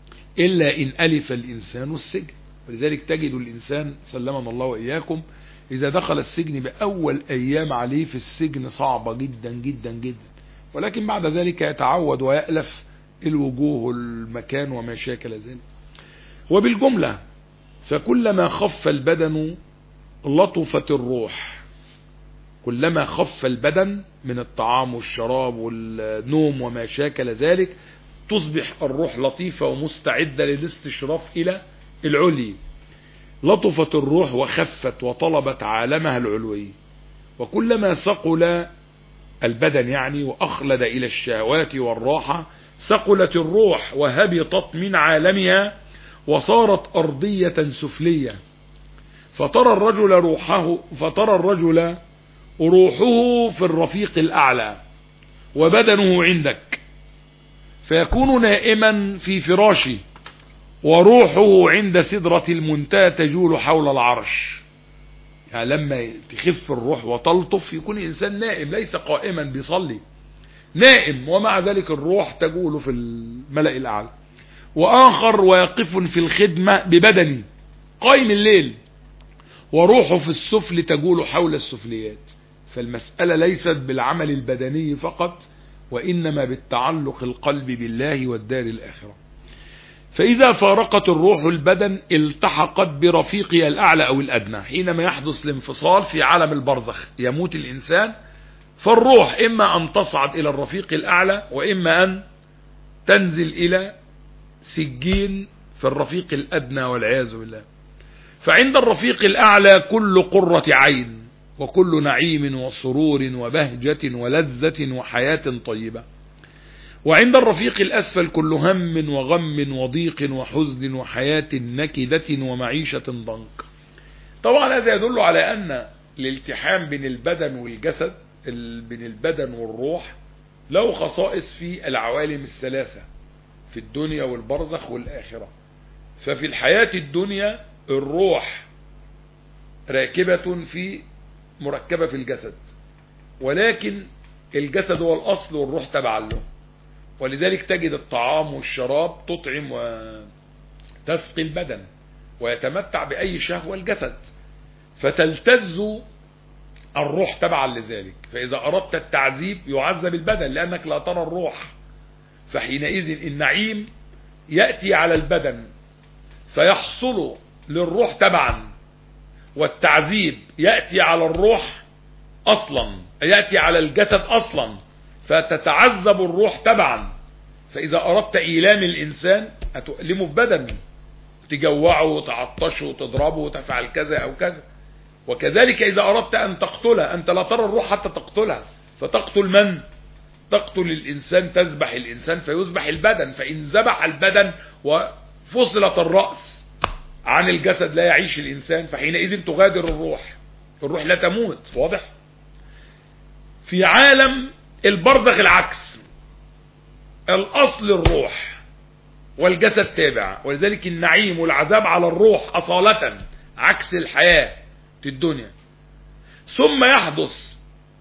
إلا إن ألف الإنسان السجن. ولذلك تجد الإنسان سلمنا الله وإياكم إذا دخل السجن بأول أيام عليه في السجن صعبة جدا جدا جدا، ولكن بعد ذلك يتعود ويألف الوجوه والمكان وما شاكل ذلك. وبالجملة فكلما خف البدن لطفت الروح، كلما خف البدن من الطعام والشراب والنوم وما شاكل ذلك تصبح الروح لطيفة ومستعدة للاستشراف إلى العلي. لطفت الروح وخفت وطلبت عالمها العلوي. وكلما ثقل البدن يعني وأخلد إلى الشهوات والراحة ثقلت الروح وهبطت من عالمها وصارت أرضية سفلية. فترى الرجل روحه في الرفيق الأعلى وبدنه عندك، فيكون نائما في فراشه وروحه عند سدرة المنتهى تجول حول العرش. يعني لما تخف الروح وتلطف يكون الإنسان نائم ليس قائما بيصلي، نائم ومع ذلك الروح تجول في الملأ الأعلى. وآخر واقف في الخدمة ببدني قائم الليل وروحه في السفل تجول حول السفليات. فالمسألة ليست بالعمل البدني فقط، وإنما بالتعلق القلب بالله والدار الآخرة. فإذا فارقت الروح البدن التحقت برفيقها الأعلى أو الأدنى. حينما يحدث الانفصال في عالم البرزخ يموت الإنسان، فالروح إما أن تصعد إلى الرفيق الأعلى وإما أن تنزل إلى سجين في الرفيق الأدنى والعياذ بالله. فعند الرفيق الأعلى كل قرة عين وكل نعيم وسرور وبهجة ولذة وحياة طيبة. وعند الرفيق الأسفل كل هم وغم وضيق وحزن وحياة نكدة ومعيشة ضنك. طبعا هذا يدل على أن الالتحام بين البدن والجسد، بين البدن والروح، له خصائص في العوالم الثلاثة، في الدنيا والبرزخ والآخرة. ففي الحياة الدنيا الروح مركبة في الجسد، ولكن الجسد هو الأصل والروح تبع له. ولذلك تجد الطعام والشراب تطعم وتسقي البدن ويتمتع بأي شهوة الجسد، فتلتز الروح تبعا لذلك. فإذا أردت التعذيب يعذب البدن لأنك لا ترى الروح، فحينئذ النعيم يأتي على البدن فيحصل للروح تبعا، والتعذيب يأتي على الروح أصلا، يأتي على الجسد أصلا، فتتعذب الروح تبعا. فإذا أردت إيلام الإنسان هتؤلمه في بدنه، تجوعه وتعطشه وتضربه وتفعل كذا أو كذا. وكذلك إذا أردت أن تقتله، أنت لا ترى الروح حتى تقتلها، فتقتل من؟ تقتل الإنسان، تذبح الإنسان فيذبح البدن. فإن ذبح البدن وفصلت الرأس عن الجسد لا يعيش الإنسان، فحينئذ تغادر الروح. الروح لا تموت. واضح؟ في عالم البرزخ العكس، الأصل الروح والجسد تابع، ولذلك النعيم والعذاب على الروح أصالة عكس الحياة في الدنيا. ثم يحدث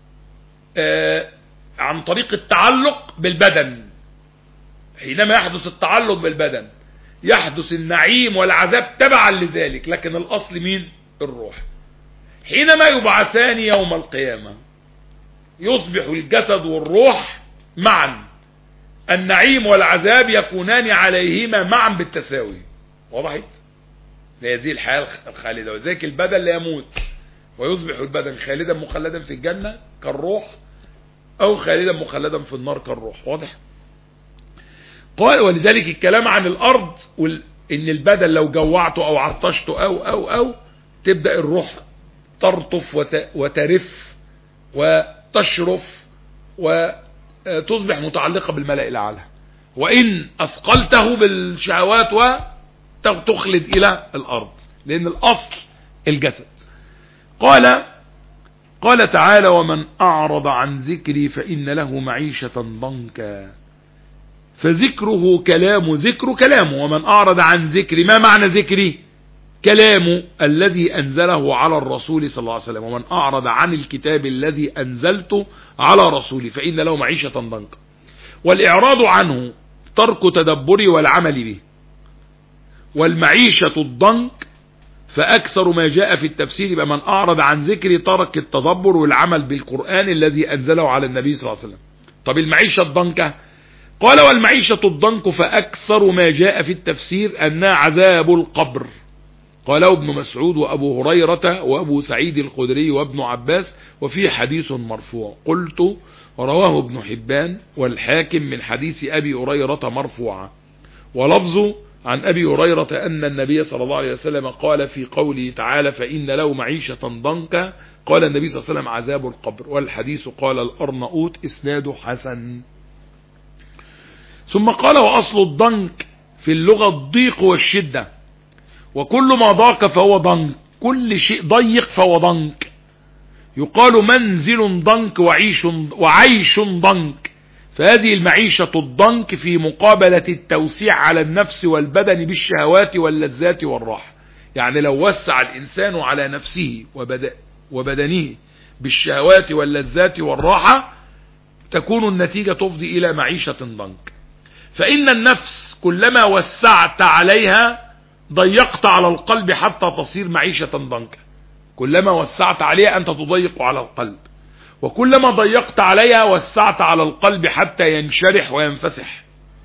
عن طريق التعلق بالبدن. حينما يحدث التعلق بالبدن يحدث النعيم والعذاب تبعا لذلك، لكن الأصل مين؟ الروح. حينما يبعثان يوم القيامة يصبح الجسد والروح معا، النعيم والعذاب يكونان عليهما معا بالتساوي. وضحت؟ لهذه الحياة الخالدة. وذلك البدن لا يموت ويصبح البدن خالدا مخلدا في الجنة كالروح، أو خالدا مخلدا في النار كالروح. واضح؟ قال ولذلك الكلام عن الأرض إن البدن لو جوعته أو عطشته أو تبدأ الروح ترطف وترف وتشرف وتصبح متعلقة بالملأ الأعلى. وإن أثقلته بالشهوات وتخلد إلى الأرض، لأن الأصل الجسد. قال تعالى ومن أعرض عن ذكري فإن له معيشة ضنكا. فذكره ذكر كلامه. ومن أعرض عن ذكري، ما معنى ذكري؟ كلام الذي أنزله على الرسول صلى الله عليه وسلم. ومن أعرض عن الكتاب الذي أنزلته على رسولي فإن له معيشة ضنكا. والإعراض عنه ترك تدبري والعمل به. والمعيشة الضنك فأكثر ما جاء في التفسير يبقى من أعرض عن ذكري ترك التدبر والعمل بالقرآن الذي أنزله على النبي صلى الله عليه وسلم. طب المعيشة الضنكة؟ قال والمعيشة الضنك فأكثر ما جاء في التفسير أنها عذاب القبر. قاله ابن مسعود وأبو هريرة وأبو سعيد الخدري وابن عباس، وفي حديث مرفوع. قلت رواه ابن حبان والحاكم من حديث أبي هريرة مرفوعا، ولفظه عن أبي هريرة أن النبي صلى الله عليه وسلم قال في قوله تعالى فإن له معيشة ضنكا، قال النبي صلى الله عليه وسلم عذاب القبر. والحديث قال الأرنؤوط إسناده حسن. ثم قال وأصل الضنك في اللغة الضيق والشدة، وكل ما ضاق فهو ضنك، كل شيء ضيق فهو ضنك. يقال منزل ضنك وعيش ضنك، فهذه المعيشة الضنك في مقابلة التوسيع على النفس والبدن بالشهوات واللذات والراحة. يعني لو وسع الإنسان على نفسه وبدنه بالشهوات واللذات والراحة تكون النتيجة تفضي إلى معيشة ضنك. فإن النفس كلما وسعت عليها ضيقت على القلب حتى تصير معيشة ضنكا. كلما وسعت عليها أنت تضيق على القلب، وكلما ضيقت عليها وسعت على القلب حتى ينشرح وينفسح.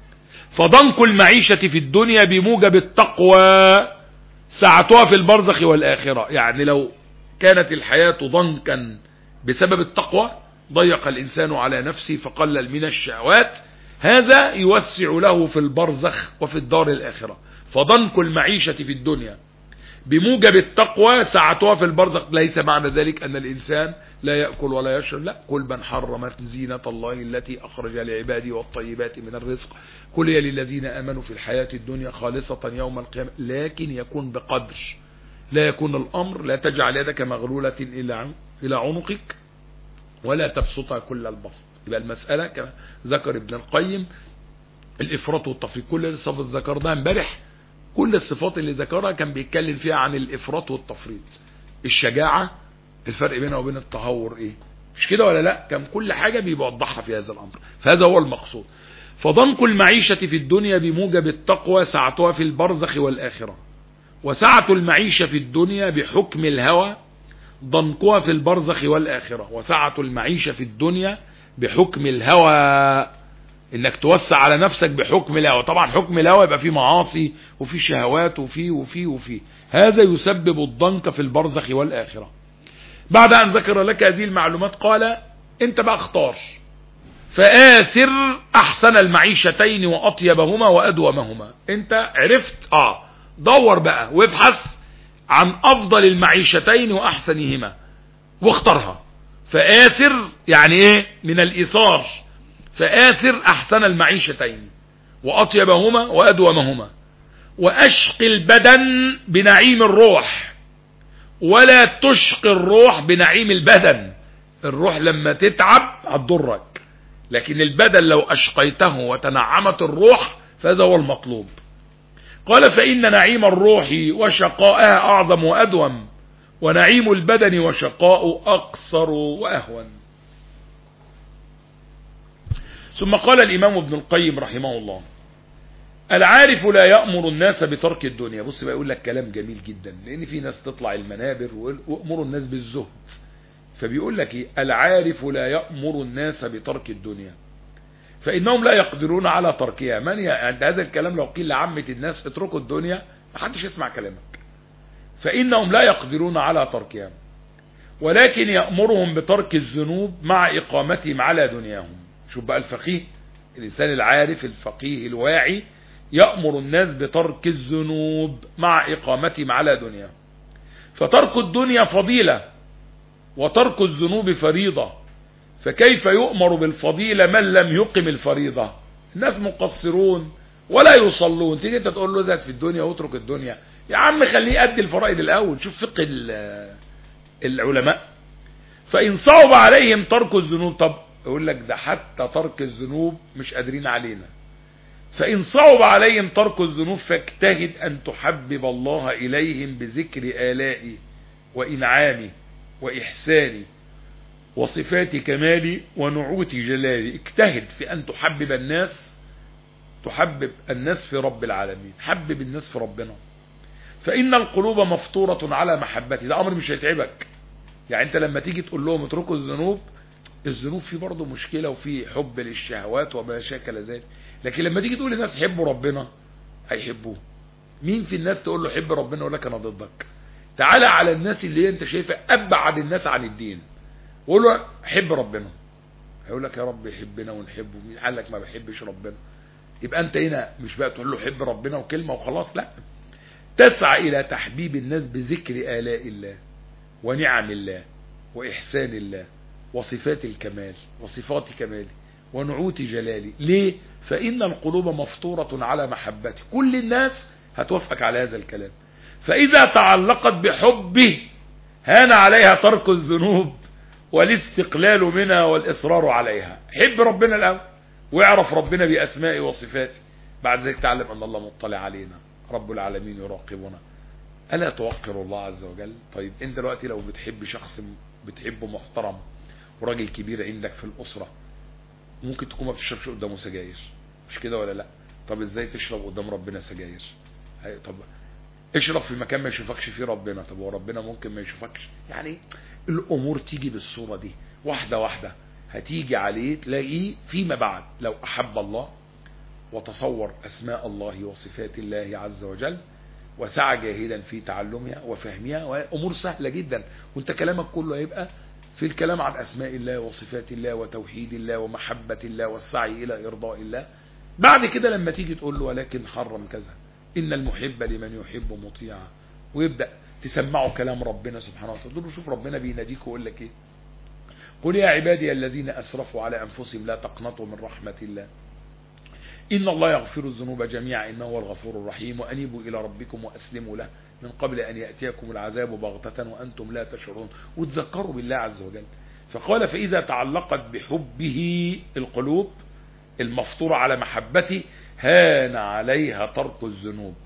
فضنك المعيشة في الدنيا بموجب التقوى سعتها في البرزخ والآخرة. يعني لو كانت الحياة ضنكا بسبب التقوى ضيق الإنسان على نفسه فقلل من الشهوات، هذا يوسع له في البرزخ وفي الدار الآخرة. فضنك المعيشة في الدنيا بموجب التقوى سعتها في البرزخ. ليس معنى ذلك أن الإنسان لا يأكل ولا يشرب، لا. قل من حرمت زينة الله التي أخرج لعباده والطيبات من الرزق، قل هي للذين آمنوا في الحياة الدنيا خالصة يوم القيامة، لكن يكون بقدر. لا يكون الأمر لا تجعل يدك مغلولة إلى عنقك ولا تبسطها كل البسط. يبقى المسألة كما ذكر ابن القيم الإفراط والتفريط. كل الصفات ذكرناها امبارح، كل الصفات اللي ذكرها كان بيتكلم فيها عن الإفراط والتفريط. الشجاعة الفرق بينها وبين التهور ايه، مش كده ولا لا؟ كان كل حاجة بيوضحها في هذا الأمر. فهذا هو المقصود. فضنك المعيشة في الدنيا بموجب التقوى سعتها في البرزخ والآخرة، وسعة المعيشة في الدنيا بحكم الهوى ضنكها في البرزخ والآخرة. وسعة المعيشة في الدنيا بحكم الهوى، انك توسع على نفسك بحكم الهوى. طبعا حكم الهوى يبقى فيه معاصي وفيه شهوات وفيه هذا يسبب الضنك في البرزخ والآخرة. بعد أن ذكر لك هذه المعلومات قال انت بقى اختار، فآثر أحسن المعيشتين وأطيبهما وأدومهما. انت عرفت دور بقى وابحث عن أفضل المعيشتين وأحسنهما واختارها. فآثر يعني ايه؟ من الإيثار. فآثر أحسن المعيشتين وأطيبهما وأدومهما، وأشق البدن بنعيم الروح ولا تشق الروح بنعيم البدن. الروح لما تتعب هتضرك، لكن البدن لو أشقيته وتنعمت الروح فهذا هو المطلوب. قال فإن نعيم الروح وشقاءها أعظم وأدوم، ونعيم البدن وشقاء أقصر وأهون. ثم قال الإمام ابن القيم رحمه الله العارف لا يأمر الناس بترك الدنيا. بص بقى يقول لك كلام جميل جدا، لأن في ناس تطلع المنابر وأمروا الناس بالزهد. فبيقول لك إيه؟ العارف لا يأمر الناس بترك الدنيا فإنهم لا يقدرون على تركها. عند هذا الكلام لو قيل لعامة الناس اتركوا الدنيا محدش يسمع كلامك. فإنهم لا يقدرون على تركها، ولكن يأمرهم بترك الذنوب مع إقامتهم على دنياهم. شوف بقى الفقيه، الإنسان العارف الفقيه الواعي يأمر الناس بترك الذنوب مع إقامتهم على دنياهم. فترك الدنيا فضيلة وترك الذنوب فريضة، فكيف يؤمر بالفضيلة من لم يقم الفريضة؟ الناس مقصرون ولا يصلون، تيجي انت تقول له زهد في الدنيا واترك الدنيا. يا عم خليه يأدي الفرائض الأول. شوف فقه العلماء. فإن صعب عليهم ترك الذنوب، طب يقول لك ده حتى ترك الذنوب مش قادرين علينا. فإن صعب عليهم ترك الذنوب فاجتهد أن تحبب الله إليهم بذكر آلائي وإنعامي وإحساني وصفات كمالي ونعوت جلالي. اجتهد في أن تحبب الناس في رب العالمين، حبب الناس في ربنا. فإن القلوب مفطورة على محبتي. ده أمر مش هيتعبك. يعني أنت لما تيجي تقول لهم اتركوا الذنوب، الذنوب فيه برضه مشكلة وفيه حب للشهوات وما شاكل ذلك، لكن لما تيجي تقول للناس حبوا ربنا هيحبوه. مين في الناس تقول له حب ربنا يقول لك أنا ضدك؟ تعالى على الناس اللي أنت شايفها أبعد الناس عن الدين وقول له حب ربنا، هيقول لك يا رب يحبنا ونحبه. مين قال لك ما بحبش ربنا؟ يبقى أنت هنا مش بقى تقول له حب ربنا وكلمة وخلاص، لا، تسعى إلى تحبيب الناس بذكر آلاء الله ونعم الله وإحسان الله وصفات الكمال وصفات كماله ونعوت جلاله. ليه؟ فإن القلوب مفطورة على محبته. كل الناس هتوافقك على هذا الكلام. فإذا تعلقت بحبه هان عليها ترك الذنوب والاستقلال منها والإصرار عليها. حب ربنا الأول واعرف ربنا بأسمائه وصفاته، بعد ذلك تعلم أن الله مطلع علينا، رب العالمين يراقبنا. ألا توقر الله عز وجل؟ طيب انت دلوقتي لو بتحب شخص بتحبه محترم وراجل كبير عندك في الأسرة، ممكن تكون ما بتشربش قدامه سجاير، مش كده ولا لا؟ طب ازاي تشرب قدام ربنا سجاير؟ طب اشرب في مكان ما يشوفكش فيه ربنا. طب وربنا ممكن ما يشوفكش؟ يعني الامور تيجي بالصورة دي واحدة واحدة، هتيجي عليه تلاقيه فيما بعد لو احب الله وتصور اسماء الله وصفات الله عز وجل وسعى جاهدا في تعلمها وفهمها، امور سهلة جدا، وانت كلامك كله هيبقى في الكلام عن اسماء الله وصفات الله وتوحيد الله ومحبة الله والسعي الى ارضاء الله. بعد كده لما تيجي تقول له ولكن حرم كذا، ان المحب لمن يحب مطيع، ويبدأ تسمعه كلام ربنا سبحانه وتعالى، تقول له شوف ربنا بيناديك ويقول لك ايه؟ قل يا عبادي الذين اسرفوا على انفسهم لا تقنطوا من رحمة الله إن الله يغفر الذنوب جميعا إنه هو الغفور الرحيم وأنيبوا إلى ربكم وأسلموا له من قبل أن يأتيكم العذاب بغتة وأنتم لا تشعرون، وتذكروا بالله عز وجل. فقال فإذا تعلقت بحبه القلوب المفطورة على محبته هان عليها ترك الذنوب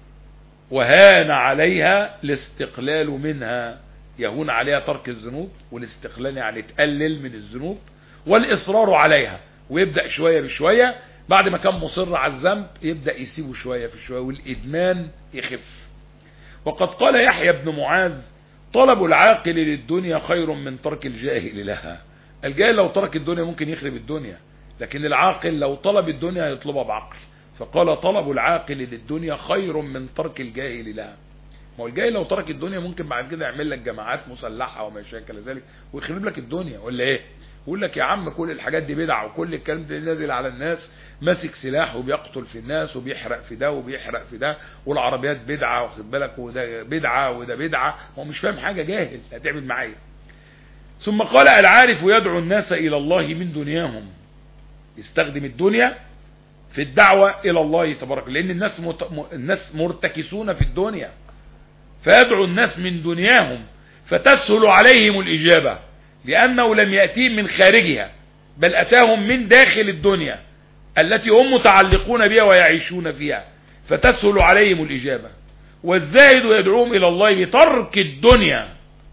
وهان عليها الاستقلال منها. يهون عليها ترك الذنوب، والاستقلال يعني تقلل من الذنوب، والإصرار عليها، ويبدأ شوية بشوية بعد ما كان مصر على الذنب يبدأ يسيبه شوية في شوية والإدمان يخف. وقد قال يحيى بن معاذ طلب العاقل للدنيا خير من ترك الجاهل لها. الجاهل لو ترك الدنيا ممكن يخرب الدنيا، لكن العاقل لو طلب الدنيا يطلبها بعقل. فقال طلب العاقل للدنيا خير من ترك الجاهل لها. ما هو الجاهل لو ترك الدنيا ممكن بعد كده يعمل لك جماعات مسلحة وما شاكل ذلك ويخرب لك الدنيا، ولا ايه؟ يقول لك يا عم كل الحاجات دي بدعة، وكل الكلام ده نازل على الناس، ماسك سلاح وبيقتل في الناس وبيحرق في ده وبيحرق في ده، والعربيات بدعة، واخد بالك، وده بدعة وده بدعة. هو مش فاهم حاجة، جاهل، هتعمل معايا. ثم قال العارف يدعو الناس إلى الله من دنياهم، يستخدم الدنيا في الدعوة إلى الله تبارك، لأن الناس مرتكسون في الدنيا، فيدعو الناس من دنياهم فتسهل عليهم الإجابة، لأنه لم يأتيهم من خارجها بل أتاهم من داخل الدنيا التي هم متعلقون بها ويعيشون فيها، فتسهل عليهم الإجابة. والزاهد يدعوهم إلى الله بترك الدنيا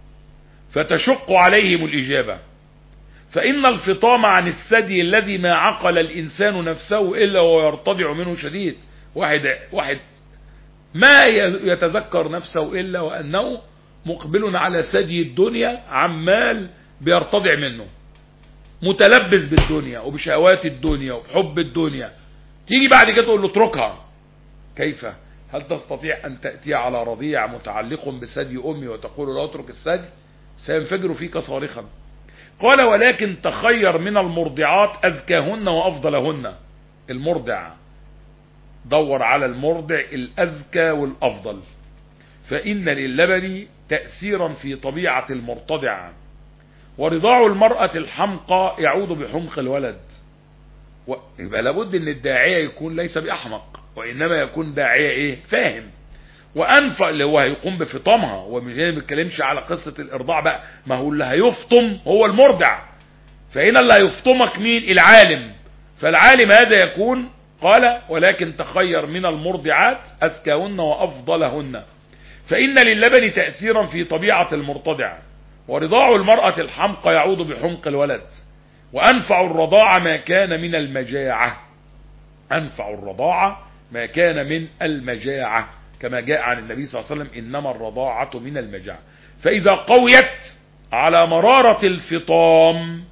فتشق عليهم الإجابة. فإن الفطام عن الثدي الذي ما عقل الإنسان نفسه إلا ويرتضع منه شديد. واحد ما يتذكر نفسه إلا وأنه مقبل على ثدي الدنيا، عمال بيرتضع منه، متلبس بالدنيا وبشهوات الدنيا وبحب الدنيا. تيجي بعد كده تقول له اتركها، كيف؟ هل تستطيع أن تأتي على رضيع متعلق بثدي أمي وتقول له اترك الثدي؟ سينفجر فيك صارخا. قال ولكن تخير من المرضعات أزكاهن وأفضلهن. المرضع دور على المرضع الأزكى والأفضل، فإن للبن تأثيرا في طبيعة المرتضع، ورضاع المرأة الحمقى يعود بحمق الولد. يبقى لابد ان الداعية يكون ليس بأحمق، وإنما يكون داعية ايه؟ فاهم. وأنفع اللي هو هيقوم بفطامها، ومش ما بيتكلمش على قصة الإرضاع بقى، ما هو اللي هيفطم هو المرضع، فهنا اللي هيفطمك مين؟ العالم. فالعالم هذا يكون قال ولكن تخير من المرضعات أزكاهن وأفضلهن، فإن للبن تأثيرا في طبيعة المرتضع، ورضاع المرأة الحمقى يعود بحمق الولد. وأنفع الرضاعة ما كان من المجاعة، أنفع الرضاعة ما كان من المجاعة، كما جاء عن النبي صلى الله عليه وسلم إنما الرضاعة من المجاعة. فإذا قويت على مرارة الفطام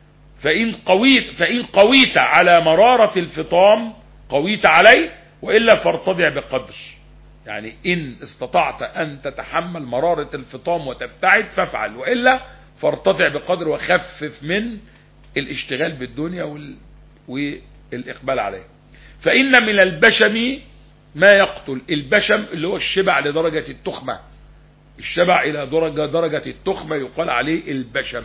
فإن قويت على مرارة الفطام قويت عليه، وإلا فارتضع بقدر. يعني إن استطعت أن تتحمل مرارة الفطام وتبتعد فافعل، وإلا فارتضع بقدر وخفف من الاشتغال بالدنيا والإقبال عليه. فإن من البشم ما يقتل. البشم اللي هو الشبع لدرجة التخمة، الشبع إلى درجة التخمة يقال عليه البشم.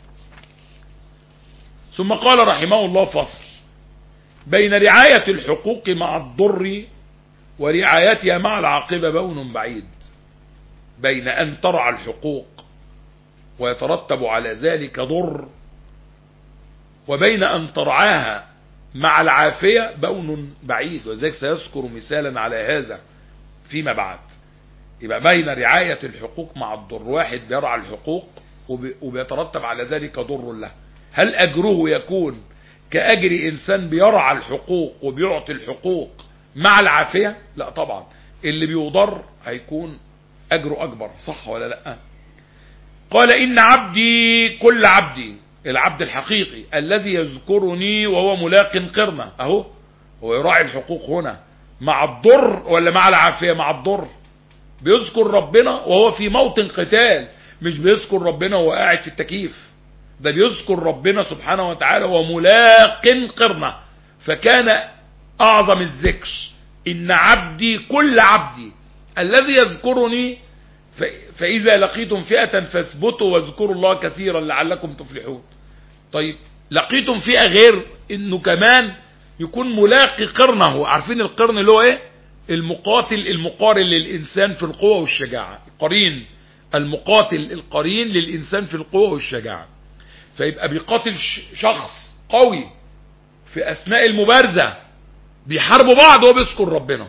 ثم قال رحمه الله فصل بين رعاية الحقوق مع الضر ورعايتها مع العاقبة بون بعيد. بين أن ترعى الحقوق ويترتب على ذلك ضر، وبين أن ترعاها مع العافية بون بعيد، وذلك سيذكر مثالا على هذا فيما بعد. يبقى بين رعاية الحقوق مع الضر، واحد بيرعى الحقوق وبيترتب على ذلك ضر له، هل أجره يكون كأجر إنسان بيرعى الحقوق وبيعطي الحقوق مع العافية؟ لا طبعا، اللي بيضر هيكون أجره أكبر، صح ولا لا؟ قال إن عبدي كل عبدي، العبد الحقيقي الذي يذكرني وهو ملاق قرنه، اهو هو يراعي الحقوق هنا مع الضر ولا مع العافية؟ مع الضر. بيذكر ربنا وهو في موطن قتال، مش بيذكر ربنا وهو قاعد في التكييف، ده بيذكر ربنا سبحانه وتعالى وملاق قرنه. فكان اعظم الذكر ان عبدي كل عبدي الذي يذكرني، فإذا لقيتم فئة فاثبتوا واذكروا الله كثيرا لعلكم تفلحون. طيب لقيتم فئة غير انه كمان يكون ملاقي قرنه. عارفين القرن اللي هو ايه؟ المقاتل المقارن للإنسان في القوة والشجاعة، قرين المقاتل القرين للإنسان في القوة والشجاعة. فيبقى بيقاتل شخص قوي في أثناء المبارزة، بيحاربوا بعض وهو بيذكر ربنا.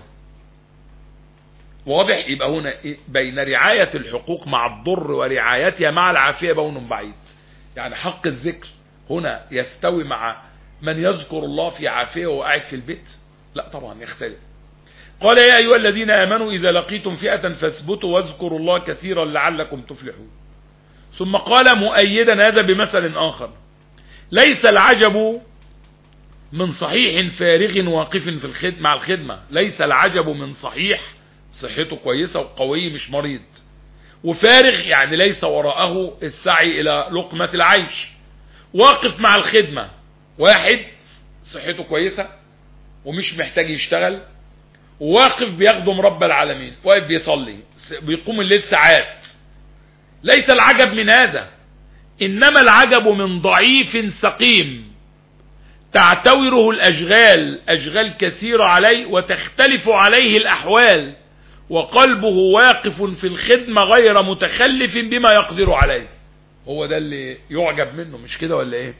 واضح؟ يبقى هنا بين رعاية الحقوق مع الضر ورعايتها مع العافية بون بعيد. يعني حق الذكر هنا يستوي مع من يذكر الله في عافية وقاعد في البيت؟ لا طبعا، يختلف. قال يا أيها الذين آمنوا إذا لقيتم فئة فاثبتوا واذكروا الله كثيرا لعلكم تفلحون. ثم قال مؤيدا هذا بمثل آخر: ليس العجب من صحيح فارغ واقف في مع الخدمة. ليس العجب من صحيح صحته كويسة وقوي مش مريض، وفارغ يعني ليس وراءه السعي إلى لقمة العيش، واقف مع الخدمة. واحد صحته كويسة ومش محتاج يشتغل، وواقف بيخدم رب العالمين، واقف بيصلي بيقوم الليل ساعات. ليس العجب من هذا، إنما العجب من ضعيف سقيم تعتوره الأشغال، أشغال كثيرة عليه وتختلف عليه الأحوال، وقلبه واقف في الخدمة غير متخلف بما يقدر عليه. هو ده اللي يعجب منه، مش كده ولا ايه؟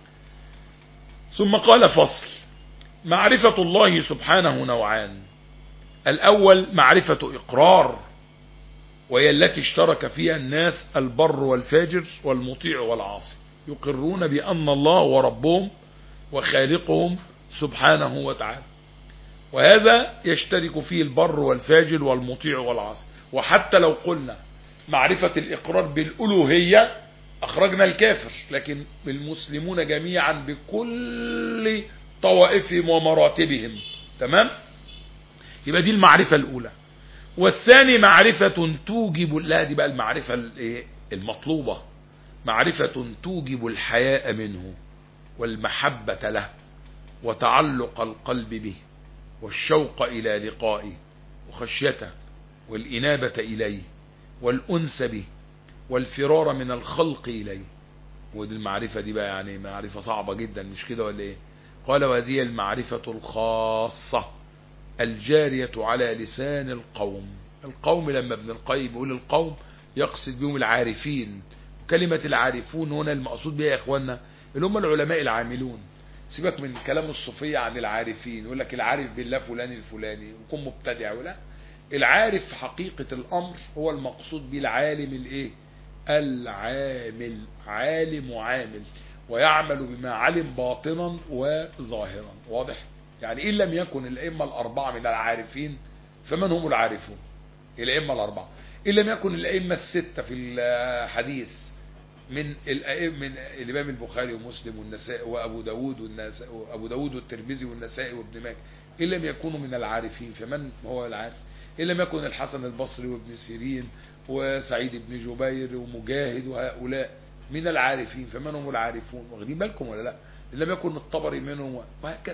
ثم قال فصل: معرفة الله سبحانه نوعان. الأول معرفة إقرار، وهي التي اشترك فيها الناس البر والفاجر والمطيع والعاصي، يقرون بأن الله هو ربهم وخالقهم سبحانه وتعالى، وهذا يشترك فيه البر والفاجر والمطيع والعاصي. وحتى لو قلنا معرفة الإقرار بالألوهية أخرجنا الكافر، لكن المسلمون جميعا بكل طوائفهم ومراتبهم، تمام؟ يبقى دي المعرفة الأولى. والثاني معرفة توجب، لا دي بقى المعرفة المطلوبة، معرفة توجب الحياء منه والمحبة له وتعلق القلب به والشوق إلى لقائه وخشيته والإنابة إليه والأنس به والفرار من الخلق إليه. ودي المعرفة دي بقى يعني معرفة صعبة جدا، مش كده ولا ايه؟ قال: وهذه المعرفة الخاصة الجارية على لسان القوم. القوم لما ابن القيم يقول القوم يقصد بهم العارفين، وكلمة العارفون هنا المقصود بها يا اخوانا اللي هم العلماء العاملون. سيبك من كلام الصوفية عن العارفين، يقول لك العارف بالله فلان الفلاني ويكون مبتدع، ولا العارف في حقيقة الأمر هو المقصود به العالم الايه؟ العامل، عالم وعامل، ويعمل بما علم باطنا وظاهرا. واضح؟ يعني إن لم يكن الأئمة الأربعة من العارفين فمن هم العارفون؟ الأئمة الأربعة. إن لم يكن الأئمة الستة في الحديث من الإمام البخاري ومسلم والنسائي وأبو داود والترمذي والنسائي وابن ماجه، إن لم يكونوا من العارفين فمن هو العارف؟ إن لم يكن الحسن البصري وابن سيرين وسعيد بن جبير ومجاهد وهؤلاء من العارفين فمن هم العارفون؟ واخدين بالكم ولا لا؟ إن لم يكن الطبري منهم، وهكذا.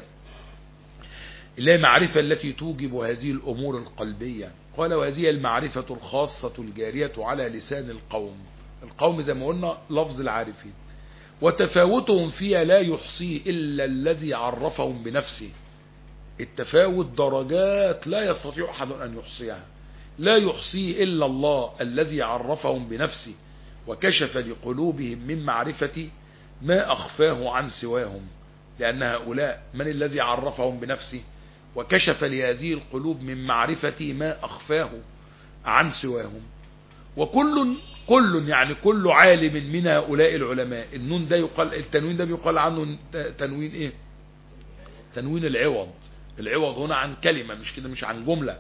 اللي هي معرفة التي توجب هذه الأمور القلبية. قال وهذه المعرفة الخاصة الجارية على لسان القوم. القوم زي ما قلنا لفظ العارفين، وتفاوتهم فيها لا يحصيه إلا الذي عرفهم بنفسه. التفاوت درجات لا يستطيع أحد أن يحصيها، لا يحصيه إلا الله الذي عرفهم بنفسه وكشف لقلوبهم من معرفة ما أخفاه عن سواهم. لأن هؤلاء من الذي عرفهم بنفسه وكشف لهذه القلوب من معرفة ما أخفاه عن سواهم. وكل يعني كل عالم من هؤلاء العلماء. النون ده يقال، التنوين ده بيقال عنه تنوين ايه؟ تنوين العوض. العوض هنا عن كلمة، مش كده، مش عن جملة.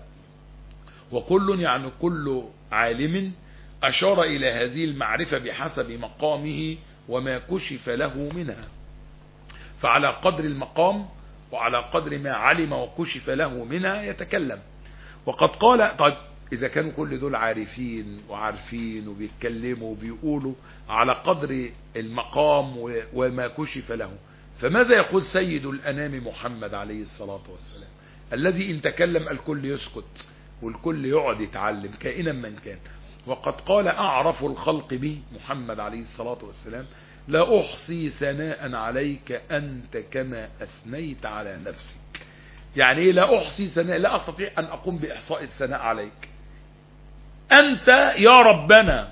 وكل يعني كل عالم أشار إلى هذه المعرفة بحسب مقامه وما كشف له منها. فعلى قدر المقام وعلى قدر ما علم وكشف له منها يتكلم. وقد قال، طيب إذا كانوا كل دول عارفين وعارفين وبيتكلموا وبيقولوا على قدر المقام وما كشف له، فماذا يقول سيد الأنام محمد عليه الصلاة والسلام الذي إن تكلم الكل يسكت والكل يقعد يتعلم كائنا من كان؟ وقد قال أعرف الخلق به محمد عليه الصلاة والسلام لا أحصي ثناء عليك أنت كما أثنيت على نفسك. يعني إيه لا أحصي ثناء؟ لا أستطيع أن أقوم بإحصاء الثناء عليك أنت يا ربنا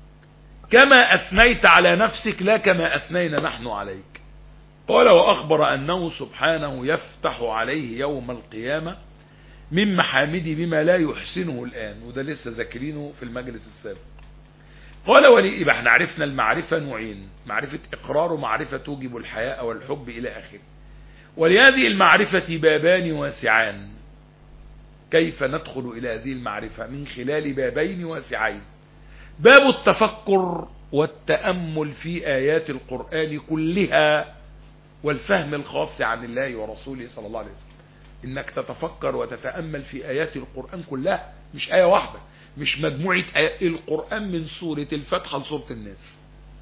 كما أثنيت على نفسك لا كما أثنينا نحن عليك. قال وأخبر أنه سبحانه يفتح عليه يوم القيامة من محامدي بما لا يحسنه الآن، وده لسه ذاكرينه في المجلس السابق. قال ولي، يبقى احنا عرفنا المعرفة نوعين: معرفة إقرار ومعرفة توجب الحياء والحب إلى آخره. ولهذه المعرفة بابان واسعان. كيف ندخل إلى هذه المعرفة؟ من خلال بابين واسعين: باب التفكر والتأمل في آيات القرآن كلها والفهم الخاص عن الله ورسوله صلى الله عليه وسلم. إنك تتفكر وتتأمل في آيات القرآن كلها، مش آية واحدة، مش مجموعة آيات القرآن من سورة الفتحة لسورة الناس.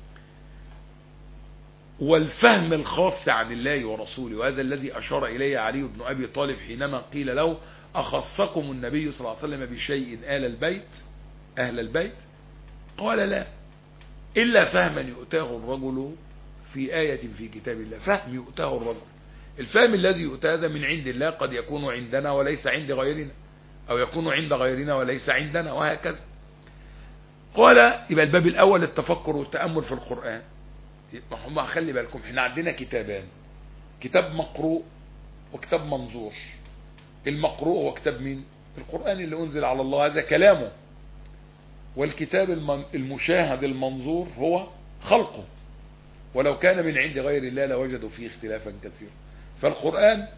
والفهم الخاص عن الله ورسوله، وهذا الذي أشار إليه علي بن أبي طالب حينما قيل له أخصكم النبي صلى الله عليه وسلم بشيء أهل البيت؟ قال لا، إلا فهما يؤتاه الرجل في آية في كتاب الله. فهم يؤتاه الرجل، الفهم الذي يؤتى هذا من عند الله، قد يكون عندنا وليس عند غيرنا، أو يكون عند غيرنا وليس عندنا، وهكذا. قال يبقى الباب الأول التفكر والتأمل في القرآن. هم خلي بالكم، احنا عندنا كتابان: كتاب مقروء وكتاب منظور. المقروء هو كتاب مين؟ القرآن اللي أنزل على الله، هذا كلامه. والكتاب المشاهد المنظور هو خلقه، ولو كان من عند غير الله لوجدوا فيه اختلافا كثيرا. فالقرآن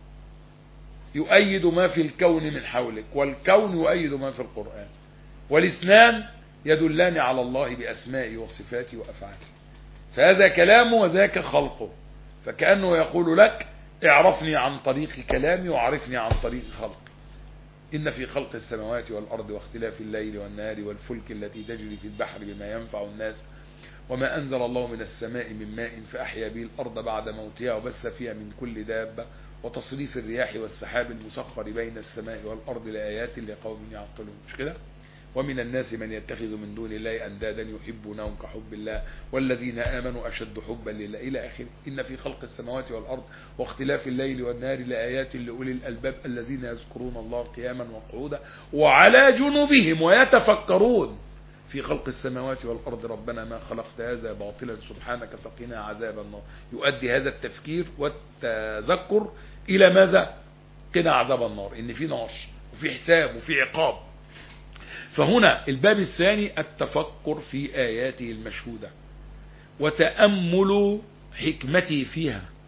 يؤيد ما في الكون من حولك، والكون يؤيد ما في القرآن، والاثنان يدلان على الله بأسمائه وصفاته وأفعاله. فهذا كلامه وذاك خلقه، فكأنه يقول لك اعرفني عن طريق كلامي وعرفني عن طريق خلقي. إن في خلق السماوات والأرض واختلاف الليل والنهار والفلك التي تجري في البحر بما ينفع الناس وما أنزل الله من السماء من ماء فأحيا به الأرض بعد موتها وبث فيها من كل دابة وتصريف الرياح والسحاب المسخر بين السماء والأرض لآيات لقوم يعقلون. مش كده؟ ومن الناس من يتخذ من دون الله أندادا يحبونهم كحب الله والذين آمنوا أشد حبا لله إلى آخره. إن في خلق السماوات والأرض واختلاف الليل والنهار لآيات لأولي الألباب الذين يذكرون الله قياما وقعودا وعلى جنوبهم ويتفكرون في خلق السماوات والأرض ربنا ما خلقت هذا باطلا سبحانك فقنا عذاب النار. يؤدي هذا التفكير والتذكر إلى ماذا؟ قنا عذاب النار، إن في نار وفي حساب وفي عقاب. فهنا الباب الثاني التفكر في آياته المشهودة وتأمل حكمته فيها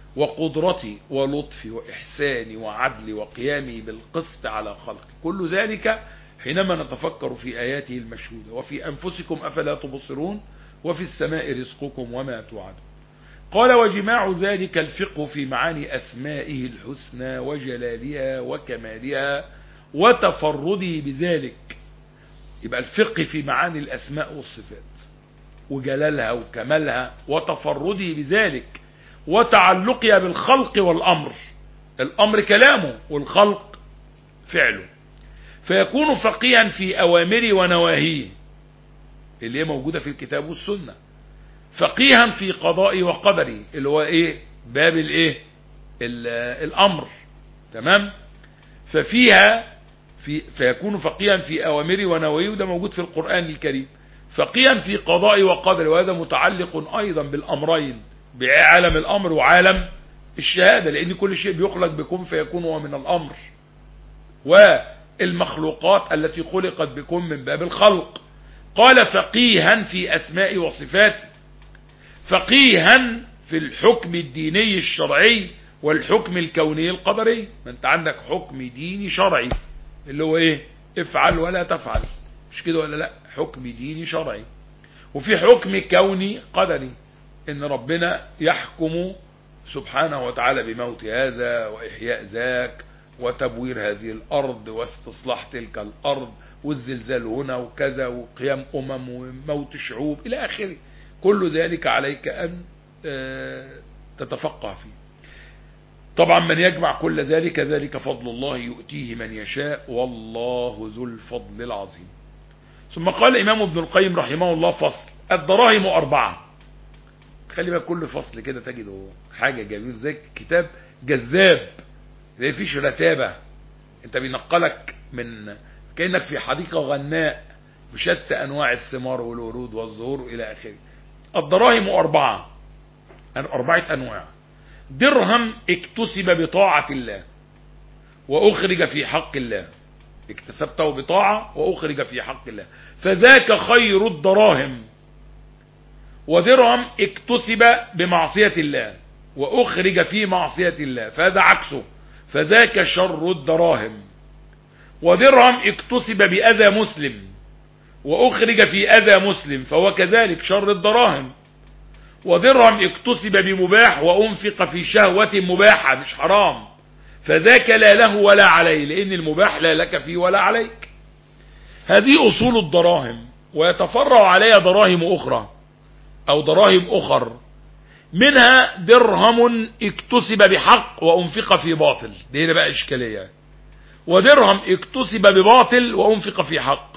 وقدرتي ولطفي وإحساني وعدلي وقيامي بالقسط على خلقي. كل ذلك حينما نتفكر في آياته المشهودة. وفي أنفسكم أفلا تبصرون وفي السماء رزقكم وما توعدون. قال وجماع ذلك الفقه في معاني أسمائه الحسنى وجلالها وكمالها وتفرده بذلك. يبقى الفقه في معاني الأسماء والصفات وجلالها وكمالها وتفرده بذلك وتعلقها بالخلق والأمر. الأمر كلامه والخلق فعله. فيكون فقيها في أوامره ونواهيه اللي هي موجودة في الكتاب والسنة. فقيها في قضائه وقدره اللي هو ايه؟ باب الايه؟ الأمر. تمام. فيكون فقيها في أوامره ونواهيه، وده موجود في القرآن الكريم. فقيها في قضائه وقدره، وهذا متعلق أيضا بالأمرين، بعالم الأمر وعالم الشهادة، لأن كل شيء بيخلق بكم فيكون هو من الأمر، والمخلوقات التي خلقت بكم من باب الخلق. قال فقيها في أسماء وصفاته، فقيها في الحكم الديني الشرعي والحكم الكوني القدري. ما انت عندك حكم ديني شرعي اللي هو ايه؟ افعل ولا تفعل، مش كده ولا لا؟ حكم ديني شرعي. وفي حكم كوني قدري، ان ربنا يحكم سبحانه وتعالى بموت هذا واحياء ذاك وتبوير هذه الارض واستصلاح تلك الارض والزلزال هنا وكذا وقيام وموت شعوب الى اخره. كل ذلك عليك ان تتفقه فيه. طبعا من يجمع كل ذلك فضل الله يؤتيه من يشاء والله ذو الفضل العظيم. ثم قال الإمام ابن القيم رحمه الله فصل الدراهم 4. خلي بقى كل فصل كده تجده حاجة جميل، زي كتاب جذاب ما فيش رتابة، انت بينقلك من كأنك في حديقة غناء بشتى أنواع الثمار والورود والزهور إلى آخره. الدراهم 4 أنواع. درهم اكتسب بطاعة الله وأخرج في حق الله، اكتسبته بطاعة وأخرج في حق الله فذاك خير الدراهم. ودرهم اكتسب بمعصية الله وأخرج في معصية الله فهذا عكسه، فذاك شر الدراهم. ودرهم اكتسب بأذى مسلم وأخرج في أذى مسلم فهو كذلك شر الدراهم. ودرهم اكتسب بمباح وأنفق في شهوة مباحة مش حرام فذاك لا له ولا عليه، لأن المباح لا لك فيه ولا عليك. هذه أصول الدراهم، ويتفرع عليها دراهم أخرى أو دراهم أخر، منها درهم اكتسب بحق وأنفق في باطل، دي هنا بقى إشكالية. ودرهم اكتسب بباطل وأنفق في حق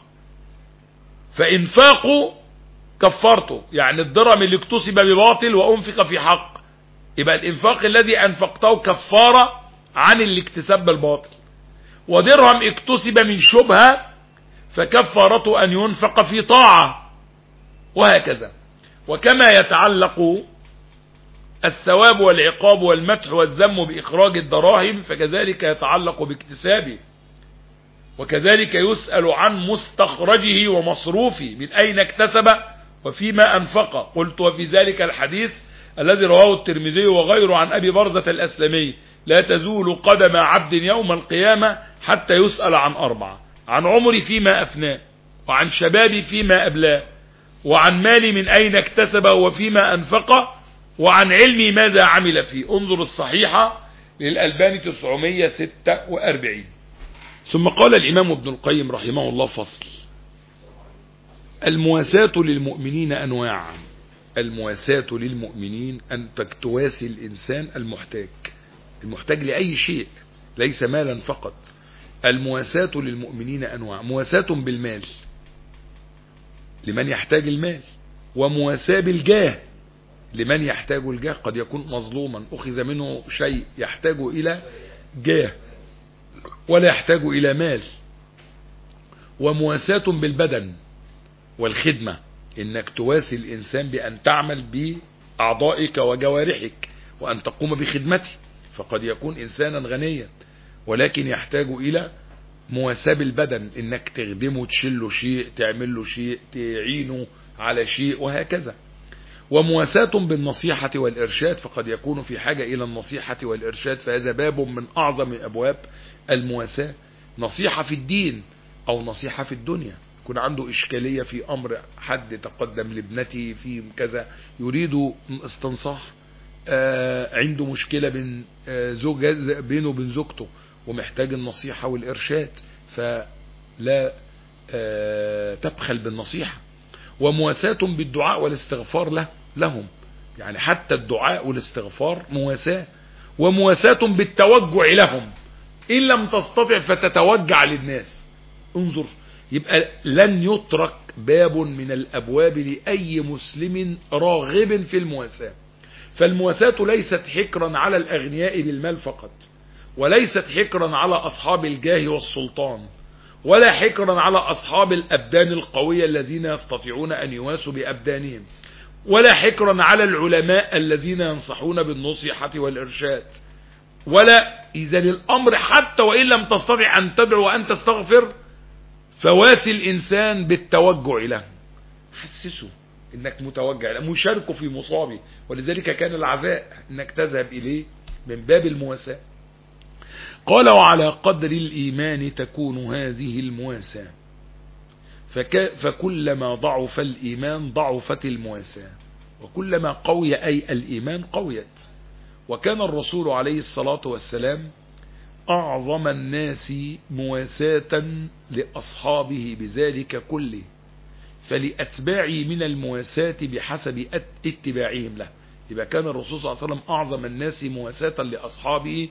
فإنفاقه كفرته، يعني الدرهم اللي اكتسب بباطل وأنفق في حق يبقى الإنفاق الذي أنفقته كفارة عن اللي اكتسب بالباطل. ودرهم اكتسب من شبهة فكفارته أن ينفق في طاعة، وهكذا. وكما يتعلق الثواب والعقاب والمدح والذم بإخراج الدراهم فكذلك يتعلق باكتسابه، وكذلك يسأل عن مستخرجه ومصروفه من أين اكتسب وفيما أنفق. قلت وفي ذلك الحديث الذي رواه الترمذي وغيره عن أبي برزة الأسلمي لا تزول قدم عبد يوم القيامة حتى يسأل عن 4: عن عمري فيما أفناه، وعن شبابي فيما أبلاه، وعن مالي من أين اكتسبه وفيما أنفقه، وعن علمي ماذا عمل فيه. انظر الصحيحة للألباني 946. ثم قال الإمام ابن القيم رحمه الله فصل المواساة للمؤمنين أنواع. المواساة للمؤمنين أن تواسي الإنسان المحتاج لأي شيء ليس مالا فقط. المواساة للمؤمنين أنواع: مواساة بالمال لمن يحتاج المال، ومواساة بالجاه لمن يحتاج الجاه، قد يكون مظلوما أخذ منه شيء يحتاج إلى جاه ولا يحتاج إلى مال. ومواساة بالبدن والخدمة، إنك تواسي الإنسان بأن تعمل بأعضائك وجوارحك وأن تقوم بخدمته، فقد يكون إنسانا غنيا ولكن يحتاج إلى مواساة بالبدن، إنك تخدمه، تشيله شيء، تعمل له شيء، تعينه على شيء، وهكذا. ومواساة بالنصيحة والإرشاد، فقد يكون في حاجة إلى النصيحة والإرشاد، فهذا باب من أعظم أبواب المواساة. نصيحة في الدين أو نصيحة في الدنيا، يكون عنده إشكالية في أمر، حد تقدم لابنته في كذا يريد استنصاح، عنده مشكلة بينه وبين زوجته ومحتاج النصيحة والإرشاد، فلا تبخل بالنصيحة. ومواساة بالدعاء والاستغفار لهم، يعني حتى الدعاء والاستغفار مواساة. ومواساة بالتوجع لهم، إن لم تستطع فتتوجع للناس. انظر، يبقى لن يترك باب من الأبواب لأي مسلم راغب في المواساة. فالمواساة ليست حكرا على الأغنياء بالمال فقط، وليست حكرا على أصحاب الجاه والسلطان، ولا حكرا على أصحاب الأبدان القوية الذين يستطيعون أن يواسوا بأبدانهم، ولا حكرا على العلماء الذين ينصحون بالنصيحة والإرشاد، ولا إذن الأمر حتى وإن لم تستطع أن تدعو وأن تستغفر، فواسي الإنسان بالتوجع له، حسسه إنك متوجع له، مشاركه في مصابه. ولذلك كان العزاء إنك تذهب إليه من باب المواساة. قال وعلى قدر الإيمان تكون هذه المواساة، فكلما ضعف الإيمان ضعفت المواساة، وكلما قوي أي الإيمان قويت. وكان الرسول عليه الصلاة والسلام أعظم الناس مواساة لأصحابه بذلك كله، فلأتباعه من المواساة بحسب اتباعهم له. يبقى كان الرسول صلى الله عليه وسلم أعظم الناس مواساة لأصحابه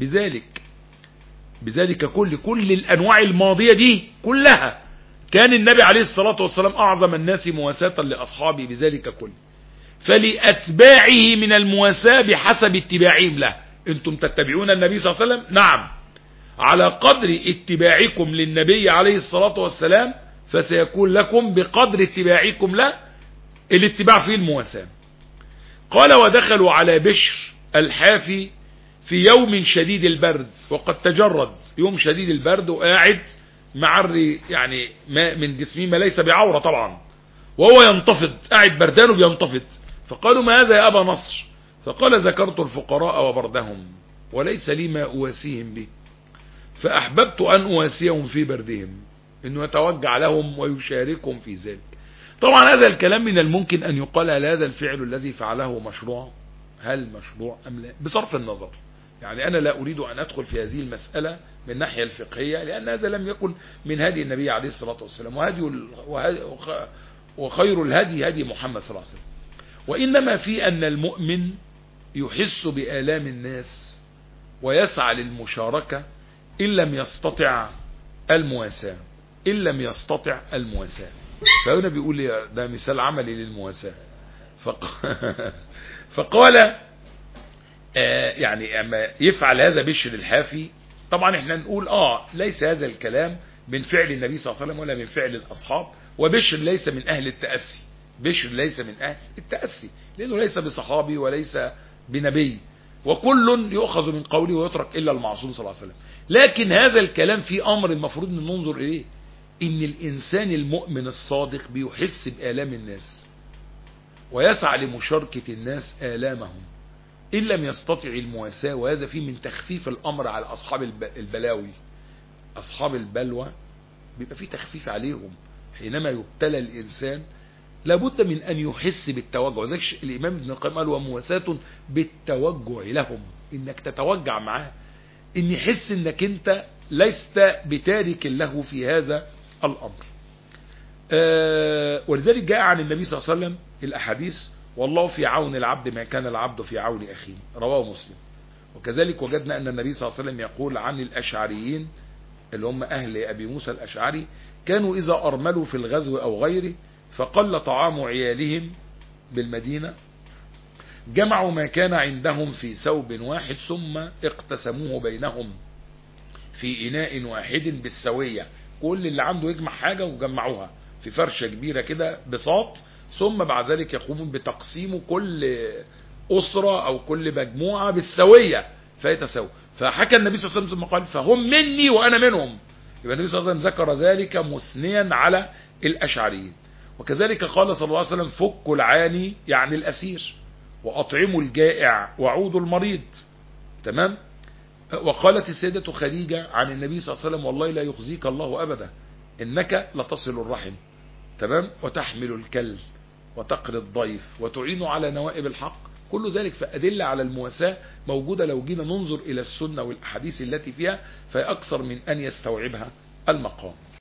بذلك كل الأنواع الماضية دي كلها كان النبي عليه الصلاة والسلام أعظم الناس مواساة لأصحابه بذلك كله، فلأتباعه من المواساة بحسب اتباعهم له. انتم تتبعون النبي صلى الله عليه وسلم، نعم، على قدر اتباعكم للنبي عليه الصلاة والسلام فسيكون لكم بقدر اتباعكم له الاتباع فيه المواساة. قال ودخلوا على بشر الحافي في يوم شديد البرد، وقد تجرد، يوم شديد البرد وقاعد معري يعني ما من جسمه ما ليس بعورة طبعا، وهو ينتفض، قاعد بردان وبينتفض. فقالوا ما هذا يا أبا نصر؟ فقال ذكرت الفقراء وبردهم وليس لي ما أواسيهم به، فأحببت أن أواسيهم في بردهم، إنه يتوجع لهم ويشاركهم في ذلك. طبعا هذا الكلام من الممكن أن يقال هل هذا الفعل الذي فعله مشروع، هل مشروع أم لا، بصرف النظر. يعني أنا لا أريد أن أدخل في هذه المسألة من الناحية الفقهية، لأن هذا لم يكن من هدي النبي عليه الصلاة والسلام، وخير الهدي هدي محمد صلى الله عليه وسلم. وإنما في أن المؤمن يحس بآلام الناس ويسعى للمشاركة إن لم يستطع المواساة، فهنا بيقول لي ده مثال عملي للمواساة. فقال يعني أما يفعل هذا بشر الحافي، طبعا احنا نقول ليس هذا الكلام من فعل النبي صلى الله عليه وسلم ولا من فعل الأصحاب، وبشر ليس من أهل التأسي، لأنه ليس بصحابي وليس بنبي، وكل يؤخذ من قوله ويترك إلا المعصوم صلى الله عليه وسلم. لكن هذا الكلام في أمر المفروض أن ننظر إليه، إن الإنسان المؤمن الصادق بيحس بآلام الناس ويسعى لمشاركة الناس آلامهم إن لم يستطع المواساة. وهذا فيه من تخفيف الأمر على أصحاب البلاوي، أصحاب البلوى بيبقى فيه تخفيف عليهم. حينما يبتلى الإنسان لابد من أن يحس بالتوجع، زي الإمام ابن القيم قال ومواساة بالتوجع لهم، إنك تتوجع معاه، إن يحس إنك أنت لست بتارك له في هذا الأمر. ولذلك جاء عن النبي صلى الله عليه وسلم الأحاديث والله في عون العبد ما كان العبد في عون أخيه، رواه مسلم. وكذلك وجدنا أن النبي صلى الله عليه وسلم يقول عن الأشعريين اللي هم أهل أبي موسى الأشعري، كانوا إذا أرملوا في الغزو أو غيره فقل طعام عيالهم بالمدينة جمعوا ما كان عندهم في ثوب واحد ثم اقتسموه بينهم في إناء واحد بالسوية، كل اللي عنده يجمع حاجة وجمعوها في فرشة كبيرة كده بساط، ثم بعد ذلك يقومون بتقسيم كل أسرة أو كل مجموعة بالسوية فيتساوى. فحكى النبي صلى الله عليه وسلم قال فهم مني وأنا منهم. يبقى النبي صلى الله عليه وسلم ذكر ذلك مثنيا على الأشعريين. وكذلك قال صلى الله عليه وسلم فكوا العاني يعني الأسير، وأطعموا الجائع وعودوا المريض. تمام. وقالت السيدة خديجة عن النبي صلى الله عليه وسلم والله لا يخزيك الله أبدا إنك لتصل الرحم. تمام. وتحمل الكل وتقري الضيف وتعين على نوائب الحق. كل ذلك فأدلة على المواساة موجودة لو جينا ننظر إلى السنة والأحاديث التي فيها، فهي أكثر من أن يستوعبها المقام.